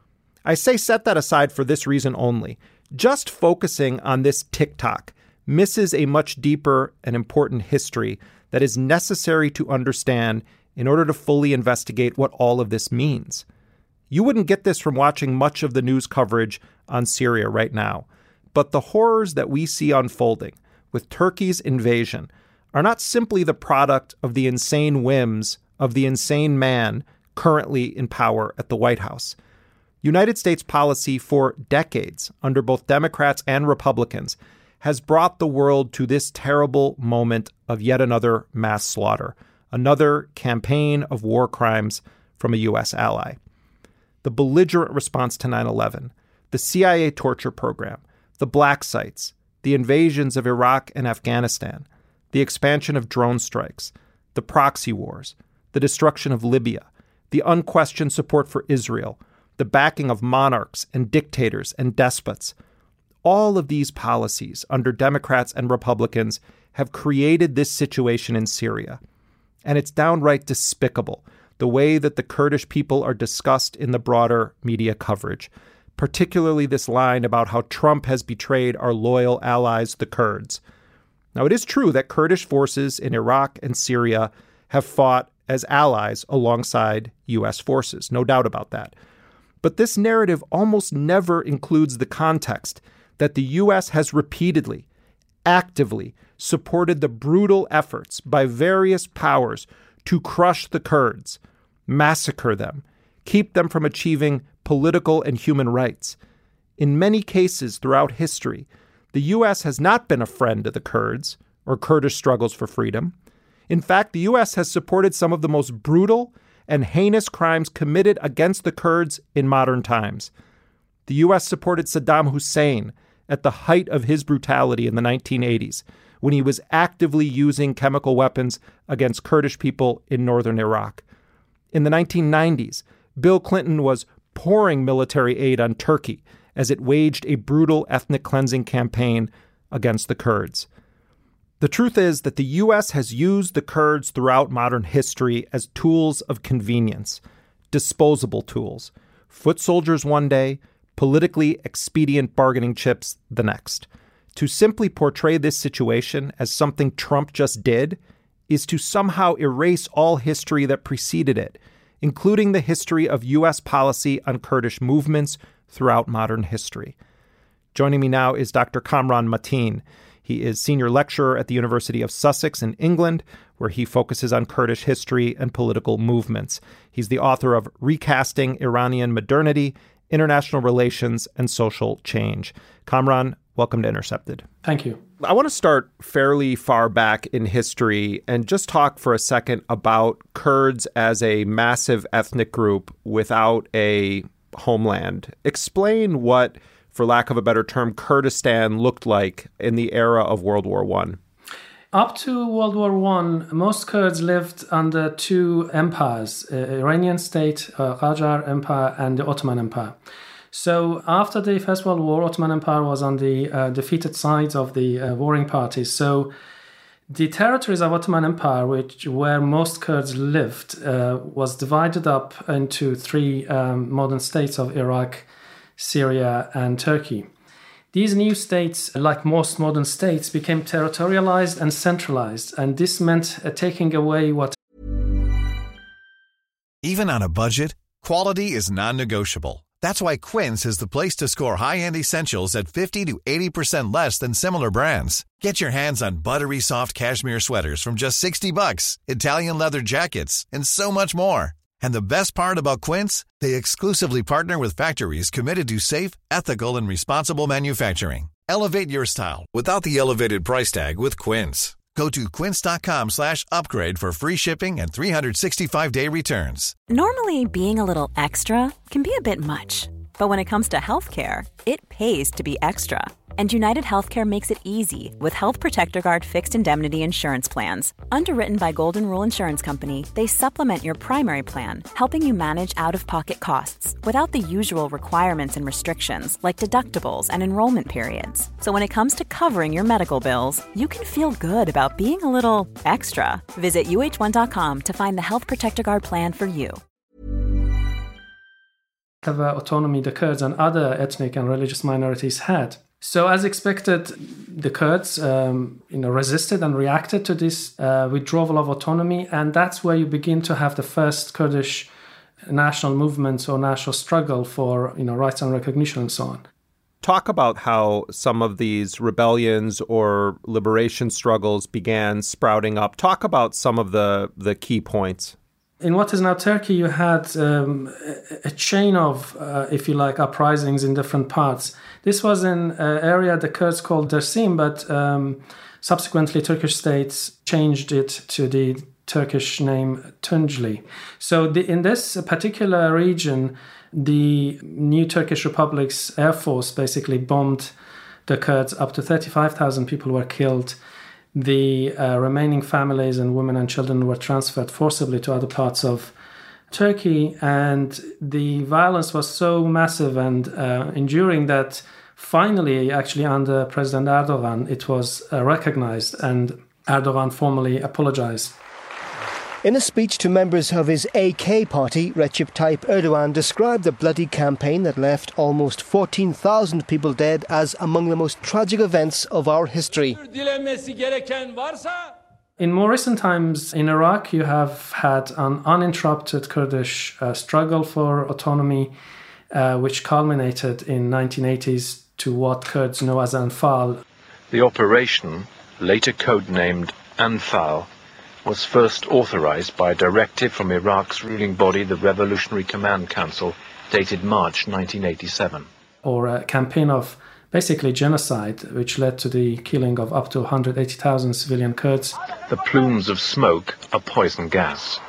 I say set that aside for this reason only. Just focusing on this TikTok misses a much deeper and important history that is necessary to understand in order to fully investigate what all of this means. You wouldn't get this from watching much of the news coverage on Syria right now, but the horrors that we see unfolding with Turkey's invasion are not simply the product of the insane whims of the insane man currently in power at the White House. United States policy for decades under both Democrats and Republicans has brought the world to this terrible moment of yet another mass slaughter, another campaign of war crimes from a U S ally. The belligerent response to nine eleven, the C I A torture program, the black sites, the invasions of Iraq and Afghanistan, the expansion of drone strikes, the proxy wars, the destruction of Libya, the unquestioned support for Israel, the backing of monarchs and dictators and despots. All of these policies under Democrats and Republicans have created this situation in Syria. And it's downright despicable, the way that the Kurdish people are discussed in the broader media coverage. particularly this line about how Trump has betrayed our loyal allies, the Kurds. Now, it is true that Kurdish forces in Iraq and Syria have fought as allies alongside U S forces, no doubt about that. But this narrative almost never includes the context that the U S has repeatedly, actively supported the brutal efforts by various powers to crush the Kurds, massacre them, keep them from achieving political and human rights. In many cases throughout history, the U S has not been a friend to the Kurds or Kurdish struggles for freedom. In fact, the U S has supported some of the most brutal and heinous crimes committed against the Kurds in modern times. The U S supported Saddam Hussein at the height of his brutality in the nineteen eighties, when he was actively using chemical weapons against Kurdish people in northern Iraq. In the nineteen nineties, Bill Clinton was pouring military aid on Turkey as it waged a brutal ethnic cleansing campaign against the Kurds. The truth is that the U S has used the Kurds throughout modern history as tools of convenience, disposable tools, foot soldiers one day, politically expedient bargaining chips the next. To simply portray this situation as something Trump just did is to somehow erase all history that preceded it, including the history of U S policy on Kurdish movements throughout modern history. Joining me now is Doctor Kamran Mateen. He is senior lecturer at the University of Sussex in England, where he focuses on Kurdish history and political movements. He's the author of Recasting Iranian Modernity, International Relations, and Social Change. Kamran, welcome to Intercepted. Thank you. I want to start fairly far back in history and just talk for a second about Kurds as a massive ethnic group without a homeland. Explain what, for lack of a better term, Kurdistan looked like in the era of World War One. Up to World War One, most Kurds lived under two empires, uh, Iranian state, uh, Qajar Empire, and the Ottoman Empire. So after the First World War, Ottoman Empire was on the uh, defeated sides of the uh, warring parties. So the territories of Ottoman Empire, which where most Kurds lived, uh, was divided up into three um, modern states of Iraq, Syria, and Turkey. These new states, like most modern states, became territorialized and centralized, and this meant uh, taking away what... Even on a budget, quality is non-negotiable. That's why Quince is the place to score high-end essentials at fifty to eighty percent less than similar brands. Get your hands on buttery soft cashmere sweaters from just sixty bucks, Italian leather jackets, and so much more. And the best part about Quince, they exclusively partner with factories committed to safe, ethical, and responsible manufacturing. Elevate your style without the elevated price tag with Quince. Go to quince.com slash upgrade for free shipping and three sixty-five day returns. Normally, being a little extra can be a bit much. But when it comes to healthcare, it pays to be extra. And United Healthcare makes it easy with Health Protector Guard fixed indemnity insurance plans. Underwritten by Golden Rule Insurance Company, they supplement your primary plan, helping you manage out-of-pocket costs without the usual requirements and restrictions like deductibles and enrollment periods. So when it comes to covering your medical bills, you can feel good about being a little extra. Visit U H one dot com to find the Health Protector Guard plan for you. Of uh, autonomy the Kurds and other ethnic and religious minorities had. So as expected, the Kurds um, you know, resisted and reacted to this uh, withdrawal of autonomy, and that's where you begin to have the first Kurdish national movement or national struggle for you know, rights and recognition and so on. Talk about how some of these rebellions or liberation struggles began sprouting up. Talk about some of the, the key points. In what is now Turkey, you had um, a chain of, uh, if you like, uprisings in different parts. This was an uh, area the Kurds called Dersim, but um, subsequently Turkish states changed it to the Turkish name Tunceli. So the, in this particular region, the new Turkish Republic's air force basically bombed the Kurds. Up to thirty-five thousand people were killed. The uh, remaining families and women and children were transferred forcibly to other parts of Turkey, and the violence was so massive and uh, enduring that finally, actually under President Erdogan, it was uh, recognized, and Erdogan formally apologized. In a speech to members of his A K party, Recep Tayyip Erdogan described the bloody campaign that left almost fourteen thousand people dead as among the most tragic events of our history. In more recent times in Iraq, you have had an uninterrupted Kurdish uh, struggle for autonomy, uh, which culminated in nineteen eighties to what Kurds know as Anfal. The operation, later codenamed Anfal, was first authorized by a directive from Iraq's ruling body, the Revolutionary Command Council, dated March nineteen eighty-seven. Or a campaign of basically genocide, which led to the killing of up to one hundred eighty thousand civilian Kurds. The plumes of smoke are poison gas.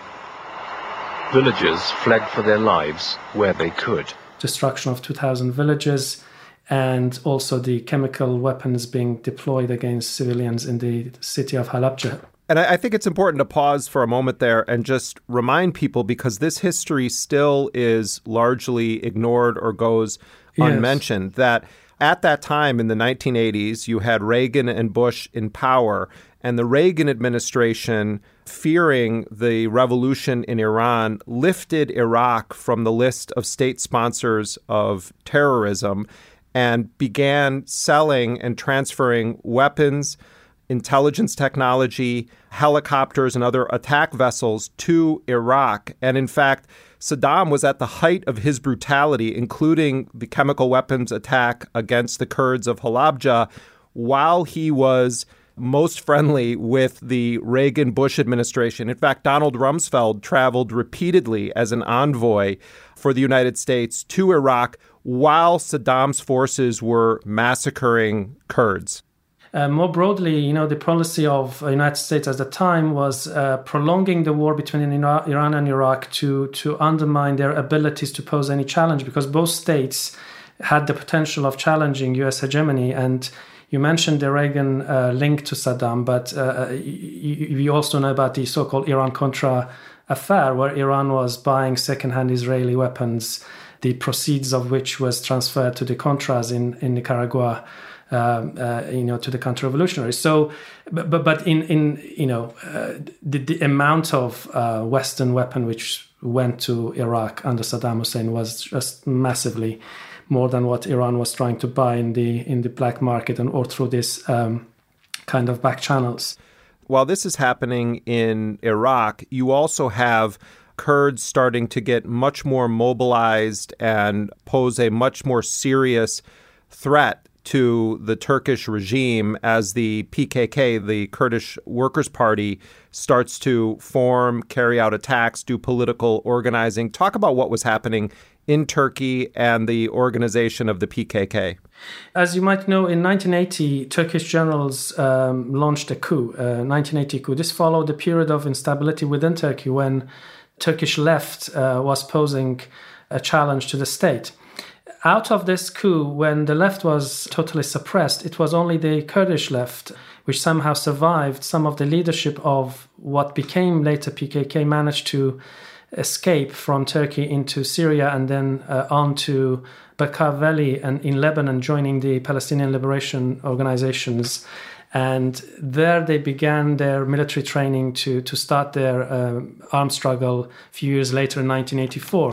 Villagers fled for their lives where they could. Destruction of two thousand villages, and also the chemical weapons being deployed against civilians in the city of Halabja. And I think it's important to pause for a moment there and just remind people, because this history still is largely ignored or goes Yes. unmentioned, that at that time in the nineteen eighties, you had Reagan and Bush in power, and the Reagan administration, fearing the revolution in Iran, lifted Iraq from the list of state sponsors of terrorism and began selling and transferring weapons, intelligence technology, helicopters, and other attack vessels to Iraq. And in fact, Saddam was at the height of his brutality, including the chemical weapons attack against the Kurds of Halabja, while he was most friendly with the Reagan-Bush administration. In fact, Donald Rumsfeld traveled repeatedly as an envoy for the United States to Iraq while Saddam's forces were massacring Kurds. Uh, more broadly, you know, the policy of the United States at the time was uh, prolonging the war between Iran and Iraq to to undermine their abilities to pose any challenge, because both states had the potential of challenging U S hegemony. And you mentioned the Reagan uh, link to Saddam, but uh, you, you also know about the so-called Iran-Contra affair, where Iran was buying second-hand Israeli weapons, the proceeds of which was transferred to the Contras in, in Nicaragua. Um, uh, you know, to the counter-revolutionaries. So, but but, but in in you know, uh, the, the amount of uh, Western weapon which went to Iraq under Saddam Hussein was just massively more than what Iran was trying to buy in the in the black market and or through this um, kind of back channels. While this is happening in Iraq, you also have Kurds starting to get much more mobilized and pose a much more serious threat to the Turkish regime as the P K K, the Kurdish Workers' Party, starts to form, carry out attacks, do political organizing. Talk about what was happening in Turkey and the organization of the P K K. As you might know, in nineteen eighty, Turkish generals um, launched a coup, uh, nineteen eighty coup. This followed a period of instability within Turkey when Turkish left uh, was posing a challenge to the state. Out of this coup, when the left was totally suppressed, it was only the Kurdish left which somehow survived. Some of the leadership of what became later P K K managed to escape from Turkey into Syria and then uh, on to Bekaa Valley and in Lebanon, joining the Palestinian liberation organizations. And there they began their military training to, to start their uh, armed struggle a few years later in nineteen eighty-four.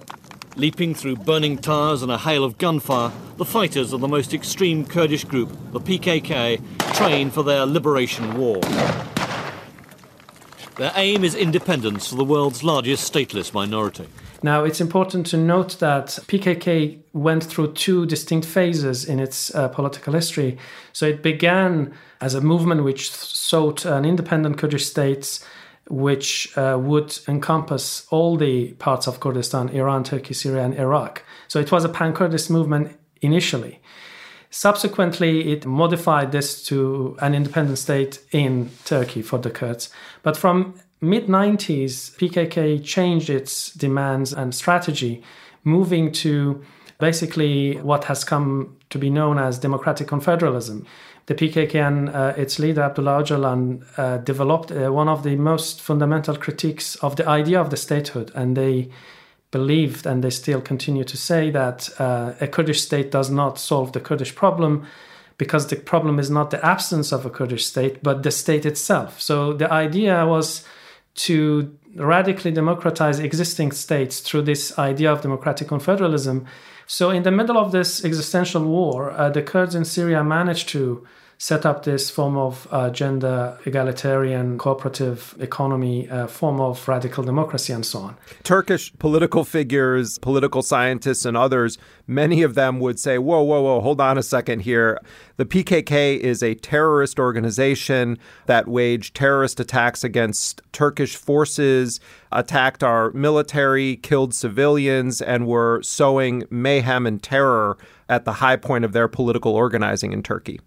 Leaping through burning towers and a hail of gunfire, the fighters of the most extreme Kurdish group, the P K K, train for their liberation war. Their aim is independence for the world's largest stateless minority. Now, it's important to note that P K K went through two distinct phases in its uh, political history. So it began as a movement which sought an independent Kurdish state which uh, would encompass all the parts of Kurdistan, Iran, Turkey, Syria, and Iraq. So it was a pan-Kurdist movement initially. Subsequently, it modified this to an independent state in Turkey for the Kurds. But from mid nineties, P K K changed its demands and strategy, moving to basically what has come to be known as democratic confederalism. The P K K and uh, its leader, Abdullah Öcalan, uh, developed uh, one of the most fundamental critiques of the idea of the statehood. And they believed, and they still continue to say, that uh, a Kurdish state does not solve the Kurdish problem, because the problem is not the absence of a Kurdish state, but the state itself. So the idea was to radically democratize existing states through this idea of democratic confederalism. So in the middle of this existential war, uh, the Kurds in Syria managed to set up this form of uh, gender egalitarian cooperative economy, uh, form of radical democracy, and so on. Turkish political figures, political scientists, and others, many of them would say, whoa, whoa, whoa, hold on a second here. The P K K is a terrorist organization that waged terrorist attacks against Turkish forces, attacked our military, killed civilians, and were sowing mayhem and terror at the high point of their political organizing in Turkey.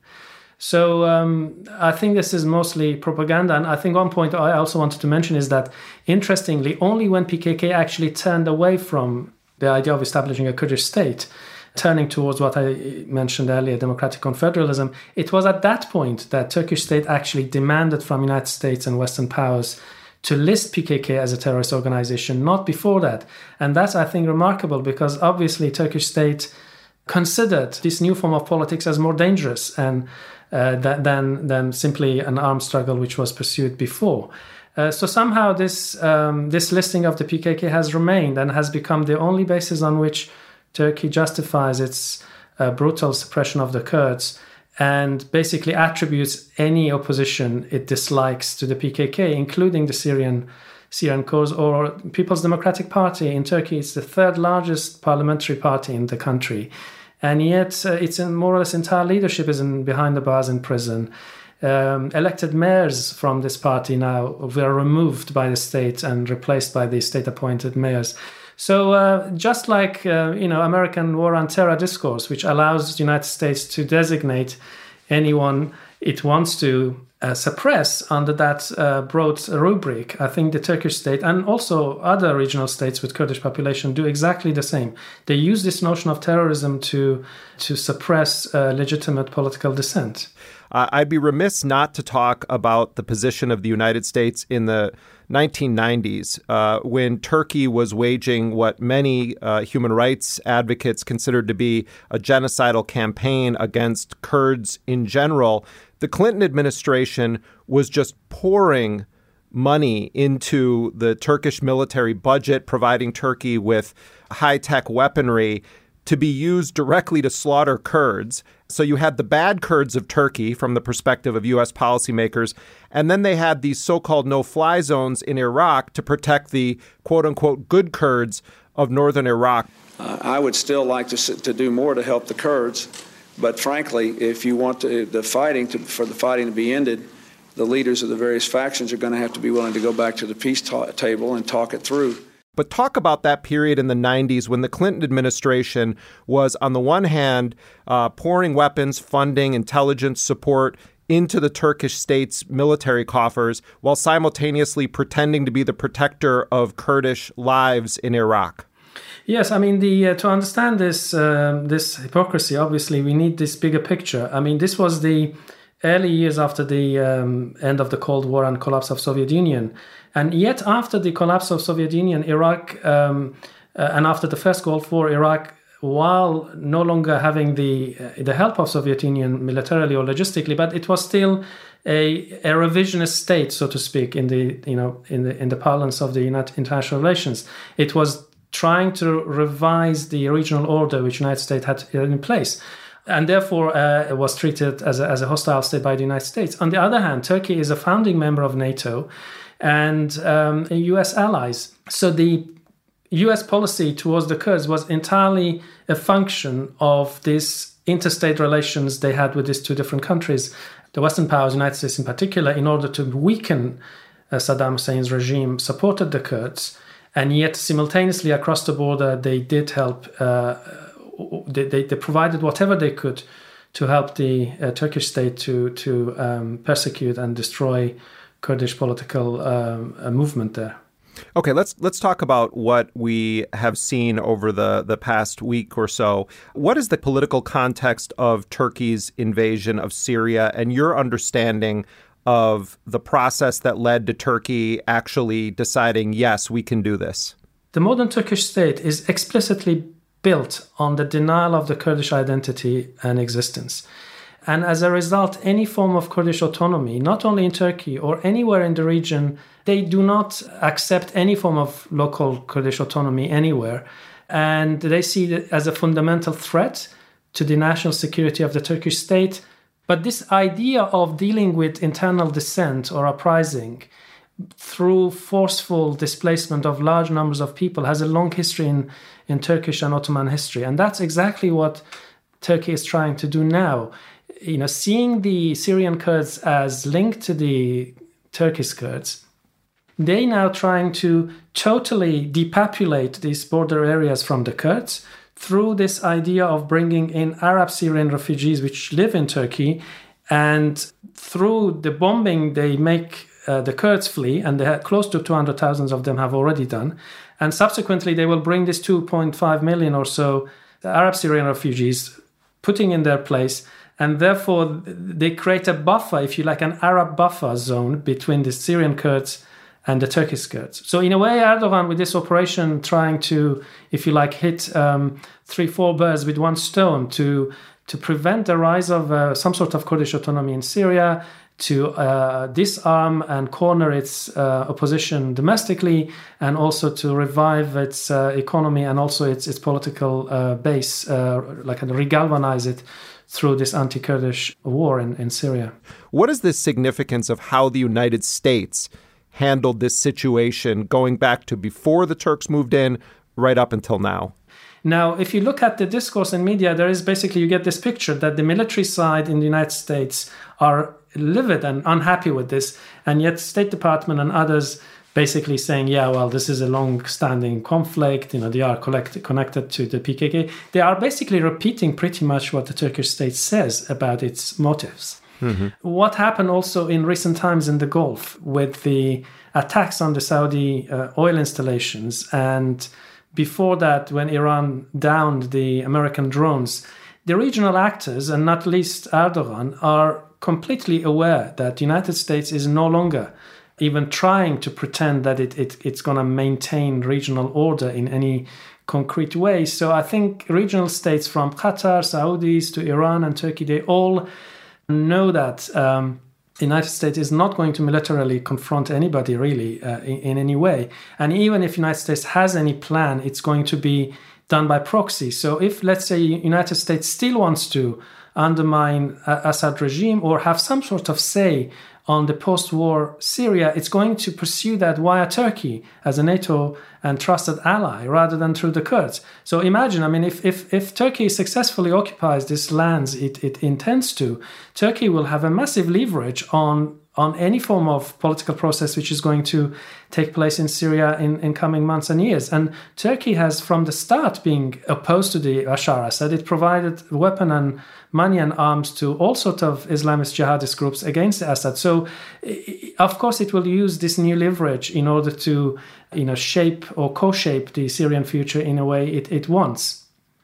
So um, I think this is mostly propaganda. And I think one point I also wanted to mention is that, interestingly, only when P K K actually turned away from the idea of establishing a Kurdish state, turning towards what I mentioned earlier, democratic confederalism, it was at that point that Turkish state actually demanded from United States and Western powers to list P K K as a terrorist organization, not before that. And that's, I think, remarkable because obviously Turkish state considered this new form of politics as more dangerous and uh, th- than than simply an armed struggle which was pursued before. Uh, so somehow this um, this listing of the P K K has remained and has become the only basis on which Turkey justifies its uh, brutal suppression of the Kurds and basically attributes any opposition it dislikes to the P K K, including the Syrian Syrian cause or People's Democratic Party in Turkey. It's the third largest parliamentary party in the country. And yet uh, its more or less entire leadership is in, behind the bars in prison. Um, elected mayors from this party now were removed by the state and replaced by the state-appointed mayors. So uh, just like, uh, you know, American war on terror discourse, which allows the United States to designate anyone it wants to uh, suppress under that uh, broad rubric, I think the Turkish state and also other regional states with Kurdish population do exactly the same. They use this notion of terrorism to, to suppress uh, legitimate political dissent. Uh, I'd be remiss not to talk about the position of the United States in the nineteen nineties, uh, when Turkey was waging what many uh, human rights advocates considered to be a genocidal campaign against Kurds in general. The Clinton administration was just pouring money into the Turkish military budget, providing Turkey with high-tech weaponry to be used directly to slaughter Kurds. So you had the bad Kurds of Turkey from the perspective of U S policymakers, and then they had these so-called no-fly zones in Iraq to protect the quote-unquote good Kurds of northern Iraq. Uh, I would still like to to do more to help the Kurds, but frankly, if you want to, the fighting to, for the fighting to be ended, the leaders of the various factions are going to have to be willing to go back to the peace ta- table and talk it through. But talk about that period in the nineties when the Clinton administration was, on the one hand, uh, pouring weapons, funding, intelligence support into the Turkish state's military coffers, while simultaneously pretending to be the protector of Kurdish lives in Iraq. Yes, I mean, the uh, to understand this uh, this hypocrisy, obviously, we need this bigger picture. I mean, this was the early years after the um, end of the Cold War and collapse of Soviet Union. And yet after the collapse of Soviet Union, Iraq, um, uh, and after the first Gulf War, Iraq, while no longer having the uh, the help of Soviet Union militarily or logistically, but it was still a, a revisionist state, so to speak, in the you know in the in the parlance of the international relations. It was trying to revise the regional order which the United States had in place, and therefore uh, it was treated as a, as a hostile state by the United States. On the other hand, Turkey is a founding member of NATO and um, U S allies. So the U S policy towards the Kurds was entirely a function of these interstate relations they had with these two different countries. The Western powers, the United States in particular, in order to weaken uh, Saddam Hussein's regime, supported the Kurds. And yet simultaneously across the border, they did help, uh, they, they, they provided whatever they could to help the uh, Turkish state to, to um, persecute and destroy Kurdish political um, uh, movement there. Okay, let's let's talk about what we have seen over the, the past week or so. What is the political context of Turkey's invasion of Syria and your understanding of the process that led to Turkey actually deciding, yes, we can do this? The modern Turkish state is explicitly built on the denial of the Kurdish identity and existence. And as a result, any form of Kurdish autonomy, not only in Turkey or anywhere in the region, they do not accept any form of local Kurdish autonomy anywhere. And they see it as a fundamental threat to the national security of the Turkish state. But this idea of dealing with internal dissent or uprising through forceful displacement of large numbers of people has a long history in, in Turkish and Ottoman history. And that's exactly what Turkey is trying to do now. You know, seeing the Syrian Kurds as linked to the Turkish Kurds, they now trying to totally depopulate these border areas from the Kurds through this idea of bringing in Arab Syrian refugees which live in Turkey, and through the bombing they make uh, the Kurds flee, and they have close to two hundred thousand of them have already done, and subsequently they will bring this two point five million or so Arab Syrian refugees, putting in their place, and therefore they create a buffer, if you like, an Arab buffer zone between the Syrian Kurds and the Turkish Kurds. So in a way, Erdogan, with this operation, trying to, if you like, hit um, three, four birds with one stone to to prevent the rise of uh, some sort of Kurdish autonomy in Syria, to uh, disarm and corner its uh, opposition domestically, and also to revive its uh, economy and also its its political uh, base, uh, like and regalvanize it through this anti-Kurdish war in, in Syria. What is the significance of how the United States handled this situation going back to before the Turks moved in, right up until now? Now, if you look at the discourse in media, there is basically, you get this picture that the military side in the United States are livid and unhappy with this, and yet State Department and others basically saying, yeah, well, this is a long-standing conflict, you know, they are collect- connected to the P K K. They are basically repeating pretty much what the Turkish state says about its motives. Mm-hmm. What happened also in recent times in the Gulf with the attacks on the Saudi uh, oil installations, and before that, when Iran downed the American drones, the regional actors, and not least Erdogan, are completely aware that the United States is no longer even trying to pretend that it, it it's going to maintain regional order in any concrete way. So I think regional states from Qatar, Saudis to Iran and Turkey, they all know that um, the United States is not going to militarily confront anybody really uh, in, in any way. And even if the United States has any plan, it's going to be done by proxy. So if, let's say, the United States still wants to undermine uh, Assad regime or have some sort of say on the post-war Syria, it's going to pursue that via Turkey as a NATO and trusted ally rather than through the Kurds. So imagine, I mean, if if, if Turkey successfully occupies these lands it, it intends to, Turkey will have a massive leverage on on any form of political process which is going to take place in Syria in, in coming months and years. And Turkey has, from the start, been opposed to the Bashar Assad. It provided weapon and money and arms to all sorts of Islamist jihadist groups against Assad. So, of course, it will use this new leverage in order to, you know, shape or co-shape the Syrian future in a way it, it wants.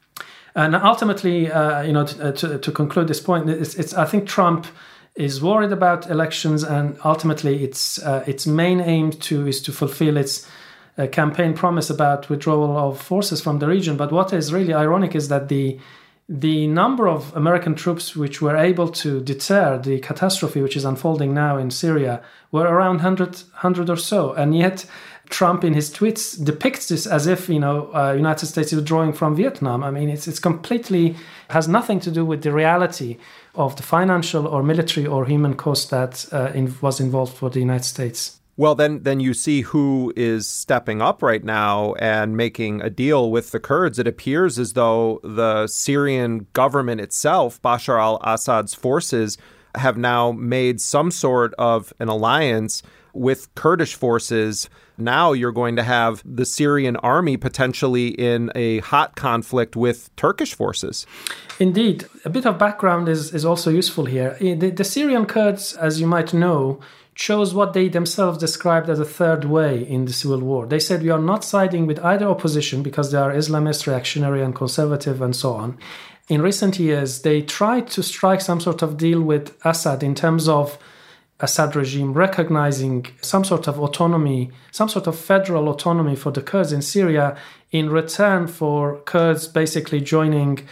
And ultimately, uh, you know, to, to, to conclude this point, it's, it's I think Trump is worried about elections, and ultimately its uh, its main aim to is to fulfill its uh, campaign promise about withdrawal of forces from the region. But what is really ironic is that the the number of American troops which were able to deter the catastrophe which is unfolding now in Syria were around one hundred, one hundred or so, and yet Trump in his tweets depicts this as if, you know, uh, United States is withdrawing from Vietnam. I mean, it's it's completely has nothing to do with the reality of the financial or military or human cost that uh, in, was involved for the United States. Well, then then you see who is stepping up right now and making a deal with the Kurds. It appears as though the Syrian government itself, Bashar al-Assad's forces, have now made some sort of an alliance with Kurdish forces. Now you're going to have the Syrian army potentially in a hot conflict with Turkish forces. Indeed. A bit of background is, is also useful here. The, the Syrian Kurds, as you might know, chose what they themselves described as a third way in the civil war. They said, we are not siding with either opposition because they are Islamist, reactionary, and conservative, and so on. In recent years, they tried to strike some sort of deal with Assad in terms of Assad regime recognizing some sort of autonomy, some sort of federal autonomy for the Kurds in Syria in return for Kurds basically joining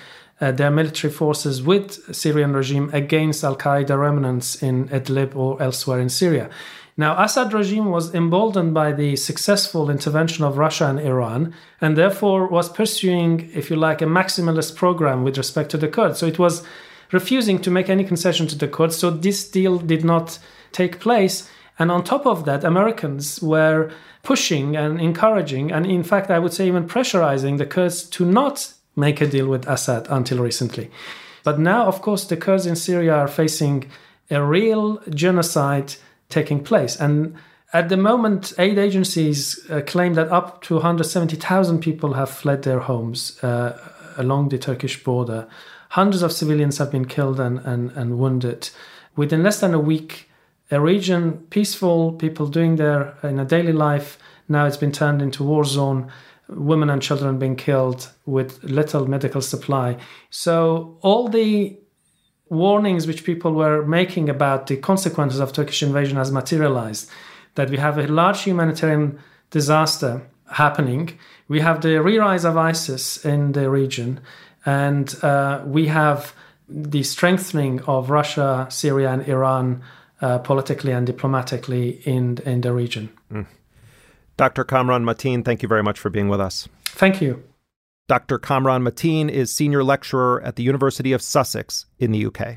uh, their military forces with Syrian regime against Al-Qaeda remnants in Idlib or elsewhere in Syria. Now, Assad regime was emboldened by the successful intervention of Russia and Iran, and therefore was pursuing, if you like, a maximalist program with respect to the Kurds. So it was refusing to make any concession to the Kurds. So this deal did not take place. And on top of that, Americans were pushing and encouraging, and in fact, I would say even pressurizing the Kurds to not make a deal with Assad until recently. But now, of course, the Kurds in Syria are facing a real genocide taking place. And at the moment, aid agencies uh, claim that up to one hundred seventy thousand people have fled their homes uh, along the Turkish border. Hundreds of civilians have been killed and, and, and wounded. Within less than a week, a region, peaceful, people doing their in a daily life, now it's been turned into a war zone, women and children being killed with little medical supply. So all the warnings which people were making about the consequences of Turkish invasion has materialized, that we have a large humanitarian disaster happening. We have the re-rise of ISIS in the region, and uh, we have the strengthening of Russia, Syria, and Iran uh, politically and diplomatically in, in the region. Mm. Doctor Kamran Mateen, thank you very much for being with us. Thank you. Doctor Kamran Mateen is senior lecturer at the University of Sussex in the U K.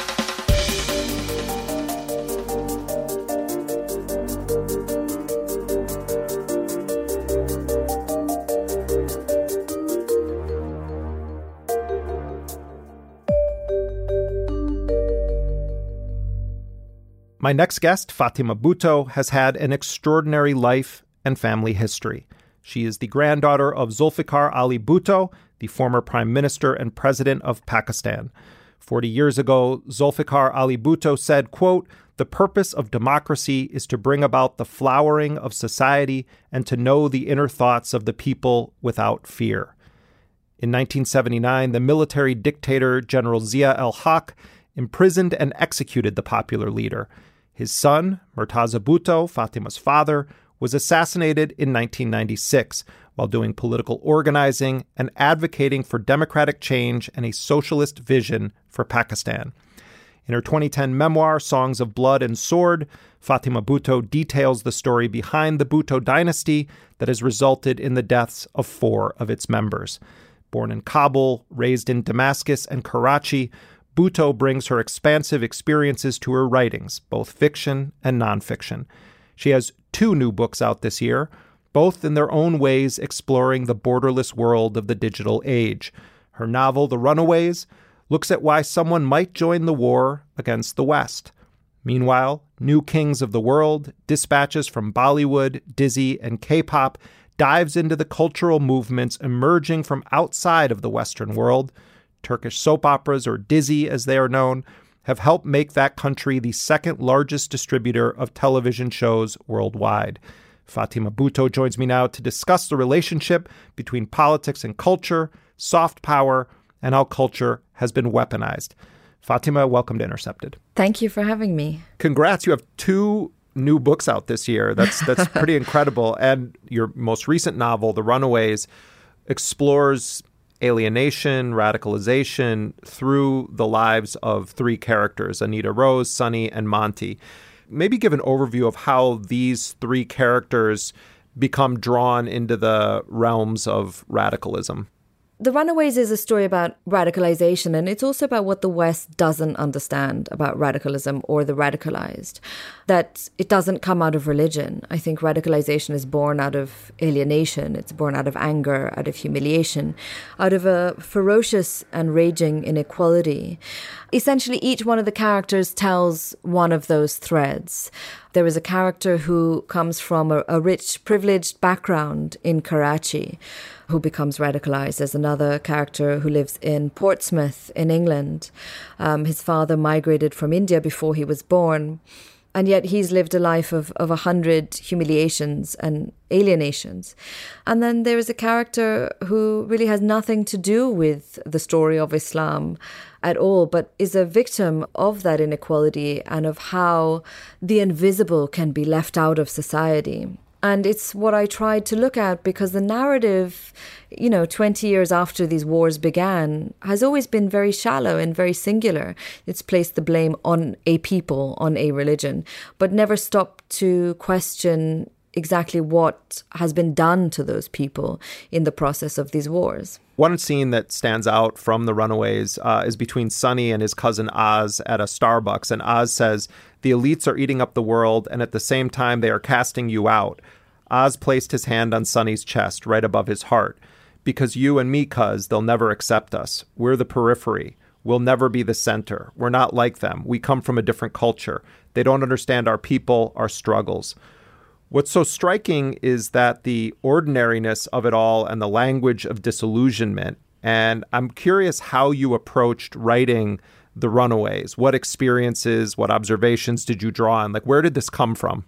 My next guest, Fatima Bhutto, has had an extraordinary life and family history. She is the granddaughter of Zulfikar Ali Bhutto, the former prime minister and president of Pakistan. Forty years ago, Zulfikar Ali Bhutto said, quote, "The purpose of democracy is to bring about the flowering of society and to know the inner thoughts of the people without fear." In nineteen seventy-nine, the military dictator General Zia el-Haq imprisoned and executed the popular leader. His son, Murtaza Bhutto, Fatima's father, was assassinated in nineteen ninety-six while doing political organizing and advocating for democratic change and a socialist vision for Pakistan. In her twenty ten memoir, Songs of Blood and Sword, Fatima Bhutto details the story behind the Bhutto dynasty that has resulted in the deaths of four of its members. Born in Kabul, raised in Damascus and Karachi, Bhutto brings her expansive experiences to her writings, both fiction and nonfiction. She has two new books out this year, both in their own ways exploring the borderless world of the digital age. Her novel, The Runaways, looks at why someone might join the war against the West. Meanwhile, New Kings of the World, Dispatches from Bollywood, Dizzy, and K-pop dives into the cultural movements emerging from outside of the Western world. Turkish soap operas, or Dizzy as they are known, have helped make that country the second largest distributor of television shows worldwide. Fatima Bhutto joins me now to discuss the relationship between politics and culture, soft power, and how culture has been weaponized. Fatima, welcome to Intercepted. Thank you for having me. Congrats. You have two new books out this year. That's that's pretty incredible. And your most recent novel, The Runaways, explores alienation, radicalization through the lives of three characters, Anita Rose, Sunny, and Monty. Maybe give an overview of how these three characters become drawn into the realms of radicalism. The Runaways is a story about radicalization, and it's also about what the West doesn't understand about radicalism or the radicalized, that it doesn't come out of religion. I think radicalization is born out of alienation. It's born out of anger, out of humiliation, out of a ferocious and raging inequality. Essentially, each one of the characters tells one of those threads. There is a character who comes from a, a rich, privileged background in Karachi, who becomes radicalized. There's another character who lives in Portsmouth in England. Um, his father migrated from India before he was born. And yet he's lived a life of, of a hundred humiliations and alienations. And then there is a character who really has nothing to do with the story of Islam at all, but is a victim of that inequality and of how the invisible can be left out of society. And it's what I tried to look at, because the narrative, you know, twenty years after these wars began, has always been very shallow and very singular. It's placed the blame on a people, on a religion, but never stopped to question exactly what has been done to those people in the process of these wars. One scene that stands out from The Runaways uh, is between Sonny and his cousin Oz at a Starbucks. And Oz says, "The elites are eating up the world, and at the same time they are casting you out." Oz placed his hand on Sonny's chest, right above his heart. "Because you and me, cuz, they'll never accept us. We're the periphery. We'll never be the center. We're not like them. We come from a different culture. They don't understand our people, our struggles." What's so striking is that the ordinariness of it all and the language of disillusionment. And I'm curious how you approached writing The Runaways. What experiences, what observations did you draw on? Like, where did this come from?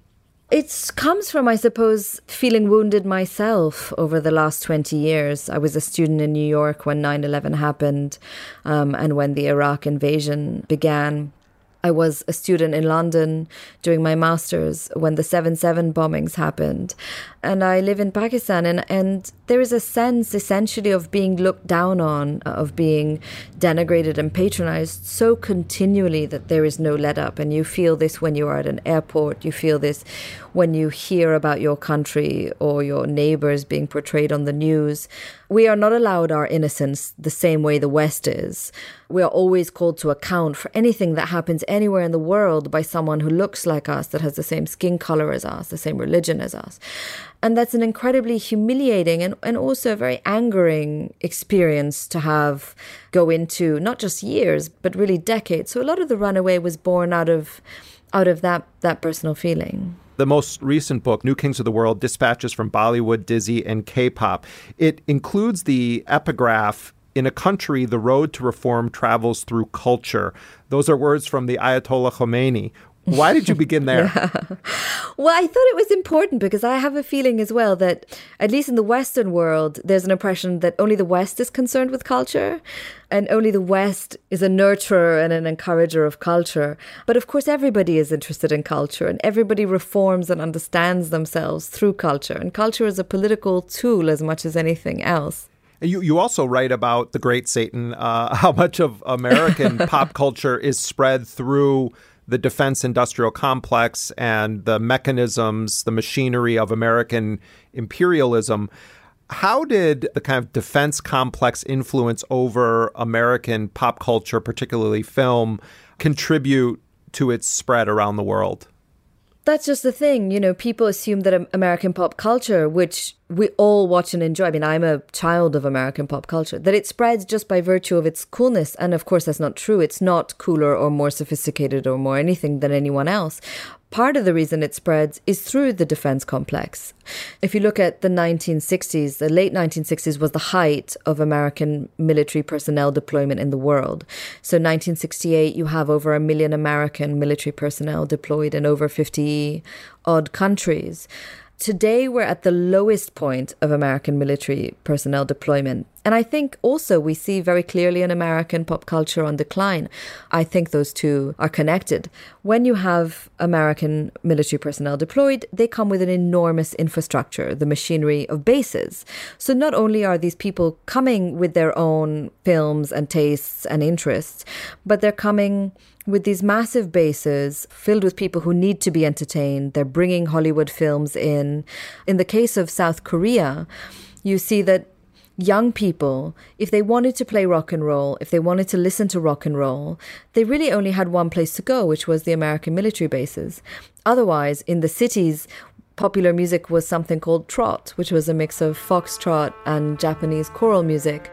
It comes from, I suppose, feeling wounded myself over the last twenty years. I was a student in New York when nine eleven happened, um, and when the Iraq invasion began. I was a student in London doing my master's when the seven seven bombings happened. And I live in Pakistan, and, and there is a sense essentially of being looked down on, of being denigrated and patronized so continually that there is no let up. And you feel this when you are at an airport. You feel this when you hear about your country or your neighbors being portrayed on the news. We are not allowed our innocence the same way the West is. We are always called to account for anything that happens anywhere in the world by someone who looks like us, that has the same skin color as us, the same religion as us. And that's an incredibly humiliating and, and also a very angering experience to have go into not just years, but really decades. So a lot of The Runaway was born out of out of that that personal feeling. The most recent book, New Kings of the World, Dispatches from Bollywood, Dizzy, and K-pop, it includes the epigraph, "In a country, the road to reform travels through culture." Those are words from the Ayatollah Khomeini. Why did you begin there? Yeah. Well, I thought it was important because I have a feeling as well that, at least in the Western world, there's an impression that only the West is concerned with culture, and only the West is a nurturer and an encourager of culture. But of course, everybody is interested in culture, and everybody reforms and understands themselves through culture. And culture is a political tool as much as anything else. You you also write about the Great Satan, uh, how much of American pop culture is spread through the defense industrial complex and the mechanisms, the machinery of American imperialism. How did the kind of defense complex influence over American pop culture, particularly film, contribute to its spread around the world? That's just the thing. You know, people assume that American pop culture, which we all watch and enjoy, I mean, I'm a child of American pop culture, that it spreads just by virtue of its coolness. And of course, that's not true. It's not cooler or more sophisticated or more anything than anyone else. Part of the reason it spreads is through the defense complex. If you look at the nineteen sixties, the late nineteen sixties was the height of American military personnel deployment in the world. So nineteen sixty-eight, you have over a million American military personnel deployed in over fifty odd countries. Today, we're at the lowest point of American military personnel deployment. And I think also we see very clearly an American pop culture on decline. I think those two are connected. When you have American military personnel deployed, they come with an enormous infrastructure, the machinery of bases. So not only are these people coming with their own films and tastes and interests, but they're coming with these massive bases filled with people who need to be entertained. They're bringing Hollywood films in. In the case of South Korea, you see that young people, if they wanted to play rock and roll, if they wanted to listen to rock and roll, they really only had one place to go, which was the American military bases. Otherwise, in the cities, popular music was something called trot, which was a mix of foxtrot and Japanese choral music.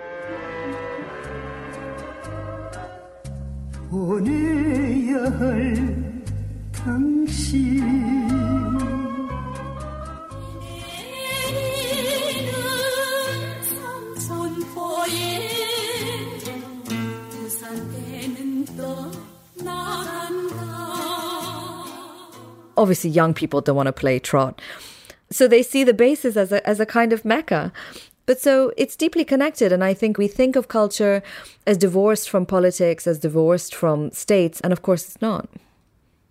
보내야 할 당신 삼천포에 부산대는 떠나간다. Obviously, young people don't want to play trot. So they see the bases as a as a kind of mecca. But so it's deeply connected. And I think we think of culture as divorced from politics, as divorced from states. And of course, it's not.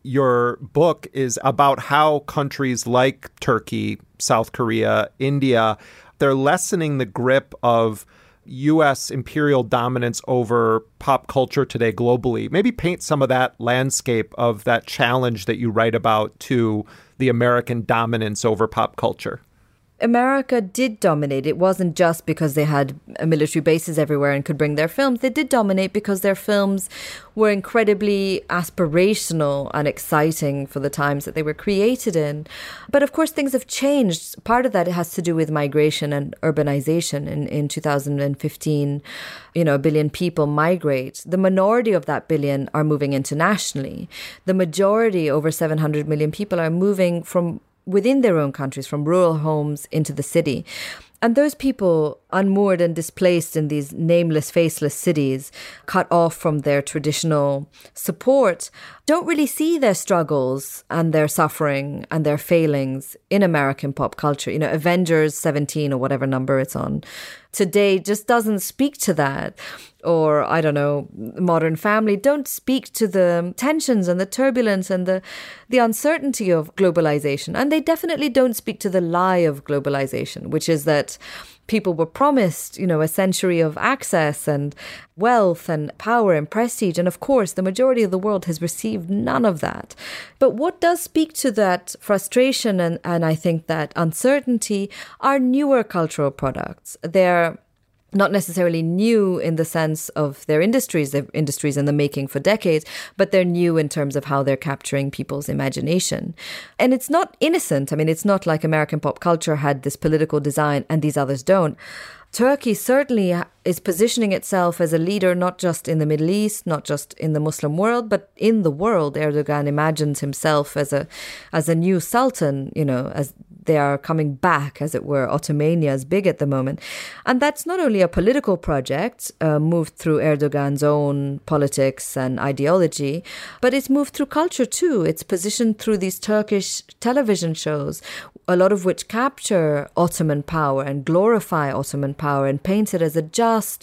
your book is about how countries like Turkey, South Korea, India, they're lessening the grip of U S imperial dominance over pop culture today globally. Maybe paint some of that landscape of that challenge that you write about to the American dominance over pop culture. America did dominate. It wasn't just because they had military bases everywhere and could bring their films. They did dominate because their films were incredibly aspirational and exciting for the times that they were created in. But of course, things have changed. Part of that has to do with migration and urbanization. In, in two thousand fifteen, you know, a billion people migrate. The minority of that billion are moving internationally. The majority, over seven hundred million people, are moving from within their own countries, from rural homes into the city. And those people, unmoored and displaced in these nameless, faceless cities, cut off from their traditional support, don't really see their struggles and their suffering and their failings in American pop culture. You know, Avengers seventeen, or whatever number it's on today, just doesn't speak to that. Or, I don't know, Modern Family don't speak to the tensions and the turbulence and the, the uncertainty of globalization. And they definitely don't speak to the lie of globalization, which is that people were promised, you know, a century of access and wealth and power and prestige. And of course, the majority of the world has received none of that. But what does speak to that frustration and, and I think that uncertainty are newer cultural products. They're not necessarily new in the sense of their industries, their industries in the making for decades, but they're new in terms of how they're capturing people's imagination. And it's not innocent. I mean, it's not like American pop culture had this political design and these others don't. Turkey certainly is positioning itself as a leader, not just in the Middle East, not just in the Muslim world, but in the world. Erdogan imagines himself as a as a new sultan, you know, as they are coming back, as it were. Ottomania is big at the moment. And that's not only a political project uh, moved through Erdogan's own politics and ideology, but it's moved through culture too. It's positioned through these Turkish television shows, a lot of which capture Ottoman power and glorify Ottoman power and paint it as a just,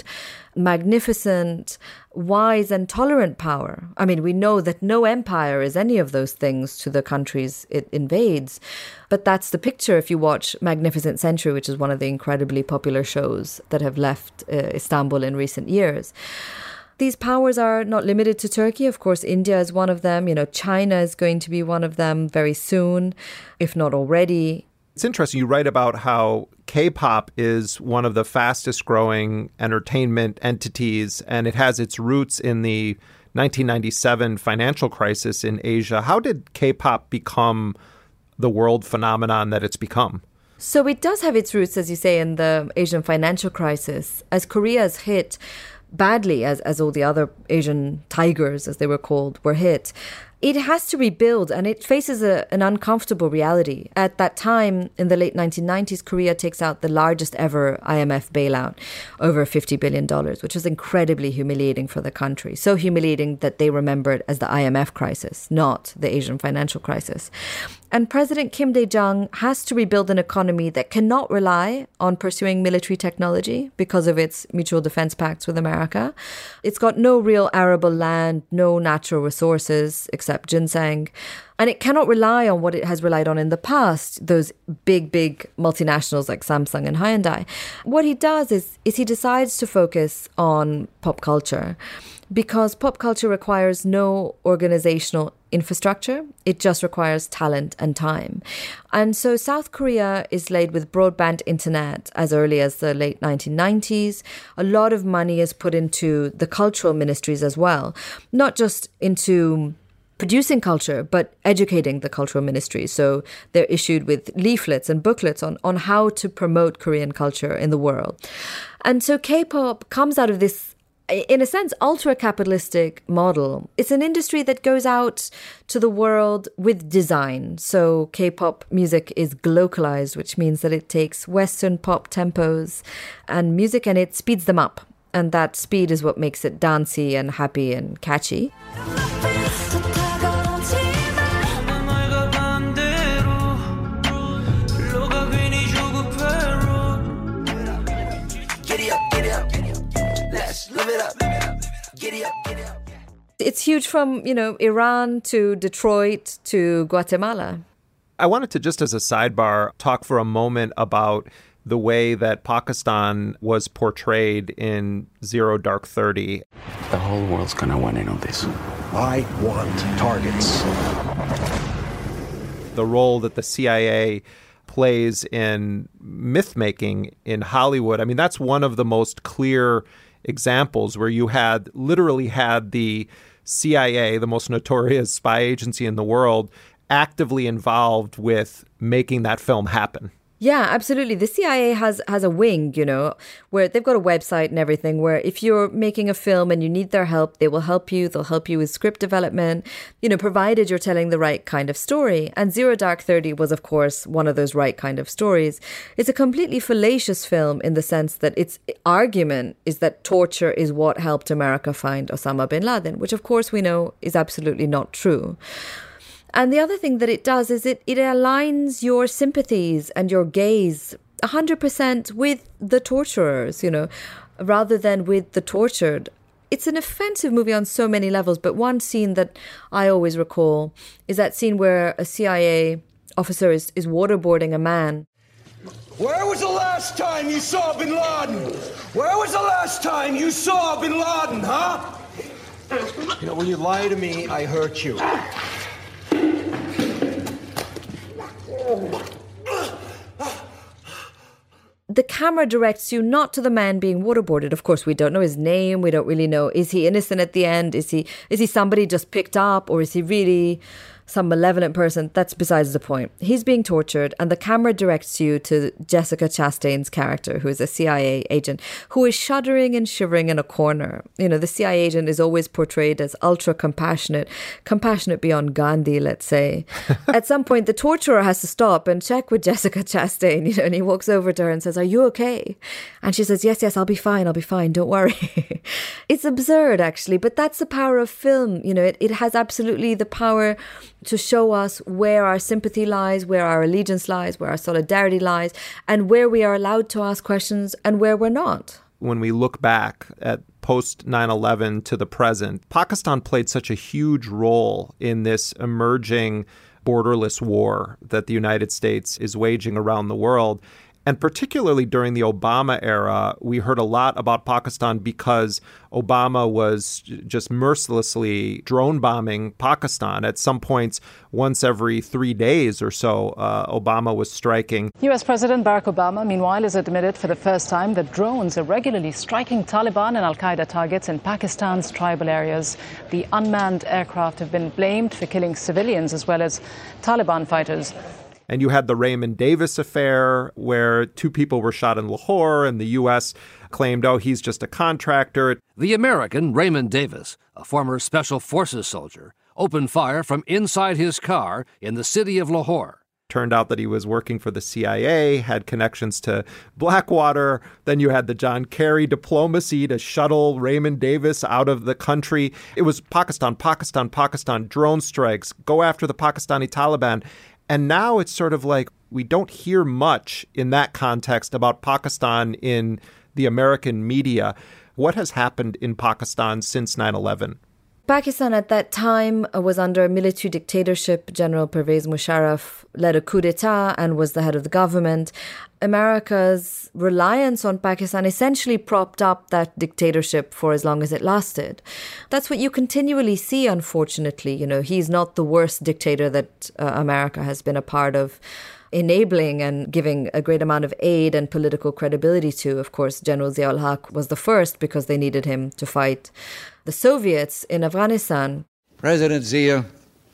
magnificent, wise and tolerant power. I mean, we know that no empire is any of those things to the countries it invades. But that's the picture if you watch Magnificent Century, which is one of the incredibly popular shows that have left uh, Istanbul in recent years. These powers are not limited to Turkey. Of course, India is one of them. You know, China is going to be one of them very soon, if not already. It's interesting. You write about how K-pop is one of the fastest growing entertainment entities, and it has its roots in the nineteen ninety-seven financial crisis in Asia. How did K-pop become the world phenomenon that it's become? So it does have its roots, as you say, in the Asian financial crisis. As Korea's hit badly, as, as all the other Asian tigers, as they were called, were hit, it has to rebuild, and it faces a, an uncomfortable reality. At that time, in the late nineteen nineties, Korea takes out the largest ever I M F bailout, over fifty billion dollars, which was incredibly humiliating for the country. So humiliating that they remember it as the I M F crisis, not the Asian financial crisis. And President Kim Dae-jung has to rebuild an economy that cannot rely on pursuing military technology because of its mutual defense pacts with America. It's got no real arable land, no natural resources except ginseng. And it cannot rely on what it has relied on in the past, those big, big multinationals like Samsung and Hyundai. What he does is, is he decides to focus on pop culture because pop culture requires no organizational infrastructure. It just requires talent and time. And so South Korea is laid with broadband internet as early as the late nineteen nineties. A lot of money is put into the cultural ministries as well, not just into producing culture, but educating the cultural ministry. So they're issued with leaflets and booklets on, on how to promote Korean culture in the world. And so K-pop comes out of this, in a sense, ultra-capitalistic model. It's an industry that goes out to the world with design. So K-pop music is glocalized, which means that it takes Western pop tempos and music and it speeds them up. And that speed is what makes it dancey and happy and catchy. it's huge from, you know, Iran to Detroit to Guatemala. I wanted to, just as a sidebar, talk for a moment about the way that Pakistan was portrayed in Zero Dark Thirty. The whole world's going to weigh in on this. I want targets. The role that the C I A plays in myth-making in Hollywood. I mean, that's one of the most clear examples where you had literally had the C I A, the most notorious spy agency in the world, actively involved with making that film happen. Yeah, absolutely. The C I A has has a wing, you know, where they've got a website and everything, where if you're making a film and you need their help, they will help you. They'll help you with script development, you know, provided you're telling the right kind of story. And Zero Dark Thirty was, of course, one of those right kind of stories. It's a completely fallacious film in the sense that its argument is that torture is what helped America find Osama bin Laden, which, of course, we know is absolutely not true. And the other thing that it does is it, it aligns your sympathies and your gaze one hundred percent with the torturers, you know, rather than with the tortured. It's an offensive movie on so many levels, but one scene that I always recall is that scene where a C I A officer is, is waterboarding a man. Where was the last time you saw bin Laden? Where was the last time you saw bin Laden, huh? You know, when you lie to me, I hurt you. The camera directs you not to the man being waterboarded. Of course, we don't know his name. We don't really know. Is he innocent at the end? Is he is he somebody just picked up? Or is he really some malevolent person? That's besides the point. He's being tortured, and the camera directs you to Jessica Chastain's character, who is a C I A agent, who is shuddering and shivering in a corner. You know, the C I A agent is always portrayed as ultra compassionate, compassionate beyond Gandhi, let's say. At some point, the torturer has to stop and check with Jessica Chastain, you know, and he walks over to her and says, "Are you okay?" And she says, "Yes, yes, I'll be fine, I'll be fine, don't worry." It's absurd, actually, but that's the power of film. You know, it, it has absolutely the power to show us where our sympathy lies, where our allegiance lies, where our solidarity lies, and where we are allowed to ask questions and where we're not. When we look back at post nine eleven to the present, Pakistan played such a huge role in this emerging borderless war that the United States is waging around the world. And particularly during the Obama era, we heard a lot about Pakistan because Obama was just mercilessly drone bombing Pakistan. At some points, once every three days or so, uh, Obama was striking. U S President Barack Obama, meanwhile, has admitted for the first time that drones are regularly striking Taliban and al-Qaeda targets in Pakistan's tribal areas. The unmanned aircraft have been blamed for killing civilians as well as Taliban fighters. And you had the Raymond Davis affair where two people were shot in Lahore and the U S claimed, oh, he's just a contractor. The American Raymond Davis, a former Special Forces soldier, opened fire from inside his car in the city of Lahore. Turned out that he was working for the C I A, had connections to Blackwater. Then you had the John Kerry diplomacy to shuttle Raymond Davis out of the country. It was Pakistan, Pakistan, Pakistan, drone strikes, go after the Pakistani Taliban. And now it's sort of like we don't hear much in that context about Pakistan in the American media. What has happened in Pakistan since nine eleven? Pakistan at that time was under a military dictatorship. General Pervez Musharraf led a coup d'etat and was the head of the government. America's reliance on Pakistan essentially propped up that dictatorship for as long as it lasted. That's what you continually see, unfortunately. You know, he's not the worst dictator that uh, America has been a part of enabling and giving a great amount of aid and political credibility to. Of course, General Zia-ul-Haq was the first because they needed him to fight the Soviets in Afghanistan. President Zia,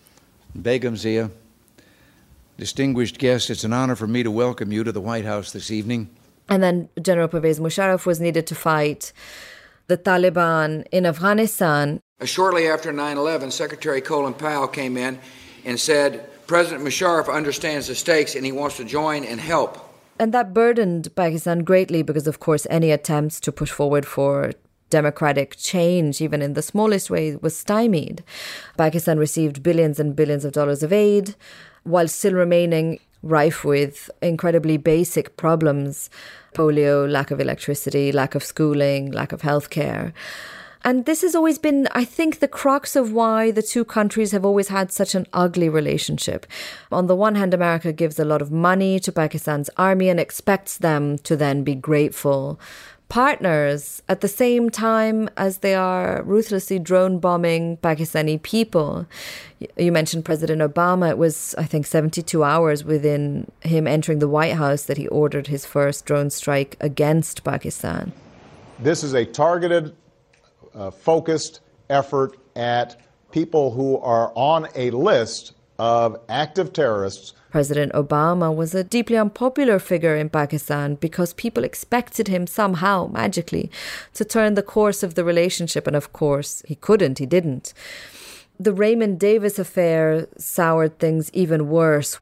Begum Zia, distinguished guests, it's an honor for me to welcome you to the White House this evening. And then General Pervez Musharraf was needed to fight the Taliban in Afghanistan. Shortly after nine eleven, Secretary Colin Powell came in and said, President Musharraf understands the stakes and he wants to join and help. And that burdened Pakistan greatly because, of course, any attempts to push forward for democratic change, even in the smallest way, was stymied. Pakistan received billions and billions of dollars of aid, while still remaining rife with incredibly basic problems: polio, lack of electricity, lack of schooling, lack of healthcare. And this has always been, I think, the crux of why the two countries have always had such an ugly relationship. On the one hand, America gives a lot of money to Pakistan's army and expects them to then be grateful partners at the same time as they are ruthlessly drone bombing Pakistani people. You mentioned President Obama. It was, I think, seventy-two hours within him entering the White House that he ordered his first drone strike against Pakistan. This is a targeted, uh, focused effort at people who are on a list of active terrorists. President Obama was a deeply unpopular figure in Pakistan because people expected him somehow, magically, to turn the course of the relationship. And of course, he couldn't, he didn't. The Raymond Davis affair soured things even worse.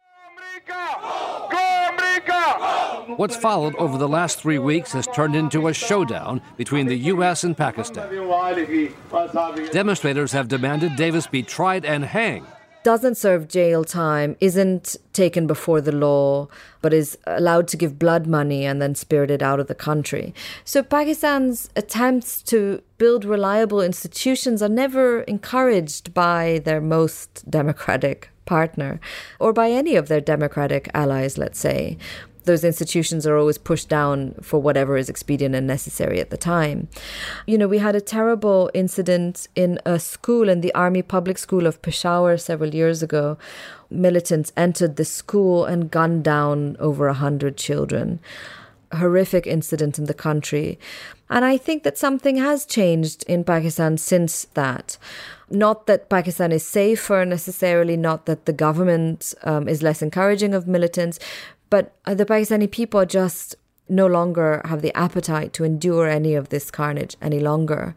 What's followed over the last three weeks has turned into a showdown between the U S and Pakistan. Demonstrators have demanded Davis be tried and hanged. Doesn't serve jail time, isn't taken before the law, but is allowed to give blood money and then spirited out of the country. So Pakistan's attempts to build reliable institutions are never encouraged by their most democratic partner or by any of their democratic allies, let's say. Those institutions are always pushed down for whatever is expedient and necessary at the time. You know, we had a terrible incident in a school, in the Army Public School of Peshawar several years ago. Militants entered the school and gunned down over a hundred children. A horrific incident in the country. And I think that something has changed in Pakistan since that. Not that Pakistan is safer necessarily, not that the government um, is less encouraging of militants, but the Pakistani people just no longer have the appetite to endure any of this carnage any longer.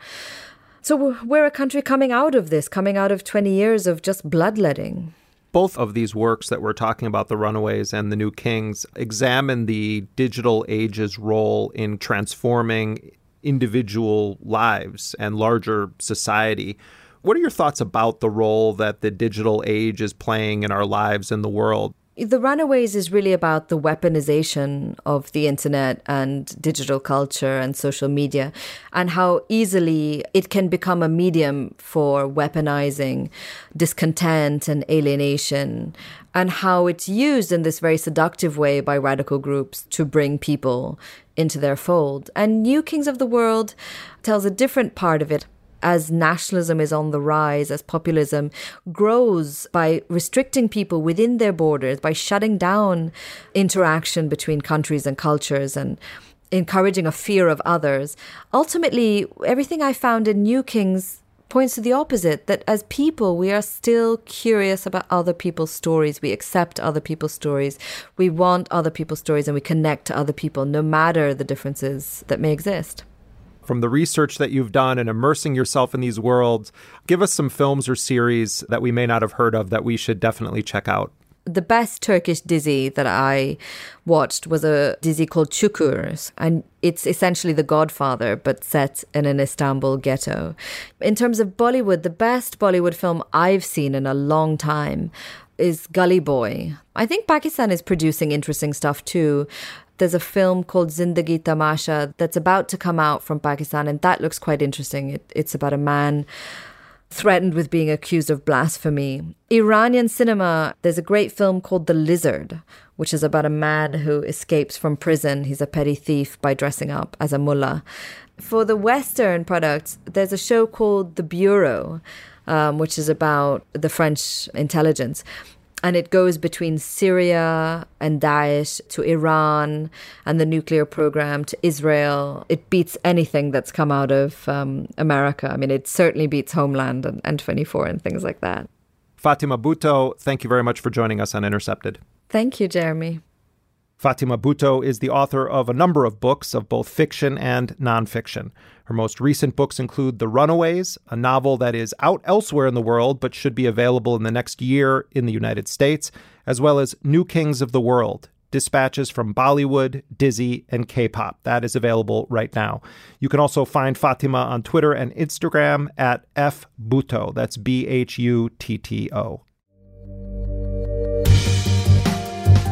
So we're a country coming out of this, coming out of twenty years of just bloodletting. Both of these works that we're talking about, The Runaways and The New Kings, examine the digital age's role in transforming individual lives and larger society. What are your thoughts about the role that the digital age is playing in our lives and the world? The Runaways is really about the weaponization of the internet and digital culture and social media, and how easily it can become a medium for weaponizing discontent and alienation, and how it's used in this very seductive way by radical groups to bring people into their fold. And New Kings of the World tells a different part of it. As nationalism is on the rise, as populism grows by restricting people within their borders, by shutting down interaction between countries and cultures and encouraging a fear of others. Ultimately, everything I found in New Kings points to the opposite, that as people, we are still curious about other people's stories. We accept other people's stories. We want other people's stories, and we connect to other people, no matter the differences that may exist. From the research that you've done and immersing yourself in these worlds, give us some films or series that we may not have heard of that we should definitely check out. The best Turkish dizi that I watched was a dizi called Çukur, and it's essentially The Godfather, but set in an Istanbul ghetto. In terms of Bollywood, the best Bollywood film I've seen in a long time is Gully Boy. I think Pakistan is producing interesting stuff too. There's a film called Zindagi Tamasha that's about to come out from Pakistan, and that looks quite interesting. It, it's about a man threatened with being accused of blasphemy. Iranian cinema, there's a great film called The Lizard, which is about a man who escapes from prison. He's a petty thief by dressing up as a mullah. For the Western products, there's a show called The Bureau, um, which is about the French intelligence. And it goes between Syria and Daesh to Iran and the nuclear program to Israel. It beats anything that's come out of um, America. I mean, it certainly beats Homeland and N twenty-four and things like that. Fatima Bhutto, thank you very much for joining us on Intercepted. Thank you, Jeremy. Fatima Bhutto is the author of a number of books of both fiction and nonfiction. Her most recent books include The Runaways, a novel that is out elsewhere in the world but should be available in the next year in the United States, as well as New Kings of the World, Dispatches from Bollywood, Dizzy, and K-pop. That is available right now. You can also find Fatima on Twitter and Instagram at F Bhutto. That's B H U T T O.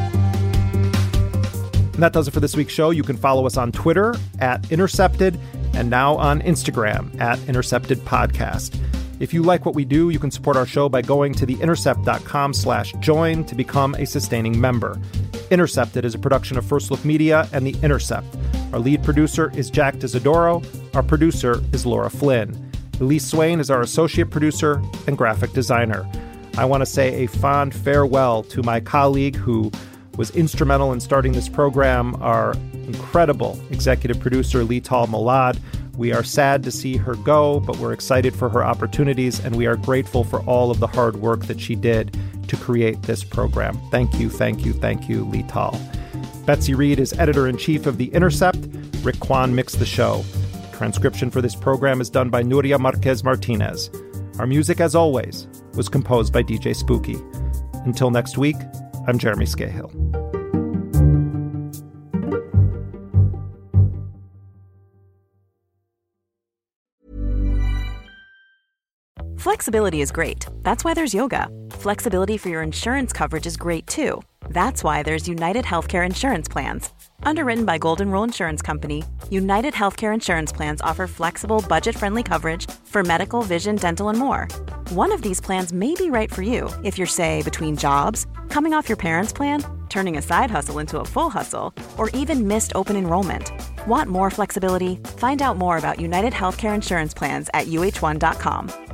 And that does it for this week's show. You can follow us on Twitter at Intercepted and now on Instagram at Intercepted Podcast. If you like what we do, you can support our show by going to theintercept.com slash join to become a sustaining member. Intercepted is a production of First Look Media and The Intercept. Our lead producer is Jack Desidoro. Our producer is Laura Flynn. Elise Swain is our associate producer and graphic designer. I want to say a fond farewell to my colleague who was instrumental in starting this program, our incredible executive producer, Lital Molad. We are sad to see her go, but we're excited for her opportunities, and we are grateful for all of the hard work that she did to create this program. Thank you, thank you, thank you, Lital. Betsy Reed is editor-in-chief of The Intercept. Rick Kwan mixed the show. Transcription for this program is done by Nuria Marquez Martinez. Our music, as always, was composed by D J Spooky. Until next week, I'm Jeremy Scahill. Flexibility is great. That's why there's yoga. Flexibility for your insurance coverage is great too. That's why there's United Healthcare Insurance Plans. Underwritten by Golden Rule Insurance Company, United Healthcare Insurance Plans offer flexible, budget-friendly coverage for medical, vision, dental, and more. One of these plans may be right for you if you're, say, between jobs, coming off your parents' plan, turning a side hustle into a full hustle, or even missed open enrollment. Want more flexibility? Find out more about United Healthcare Insurance Plans at U H one dot com.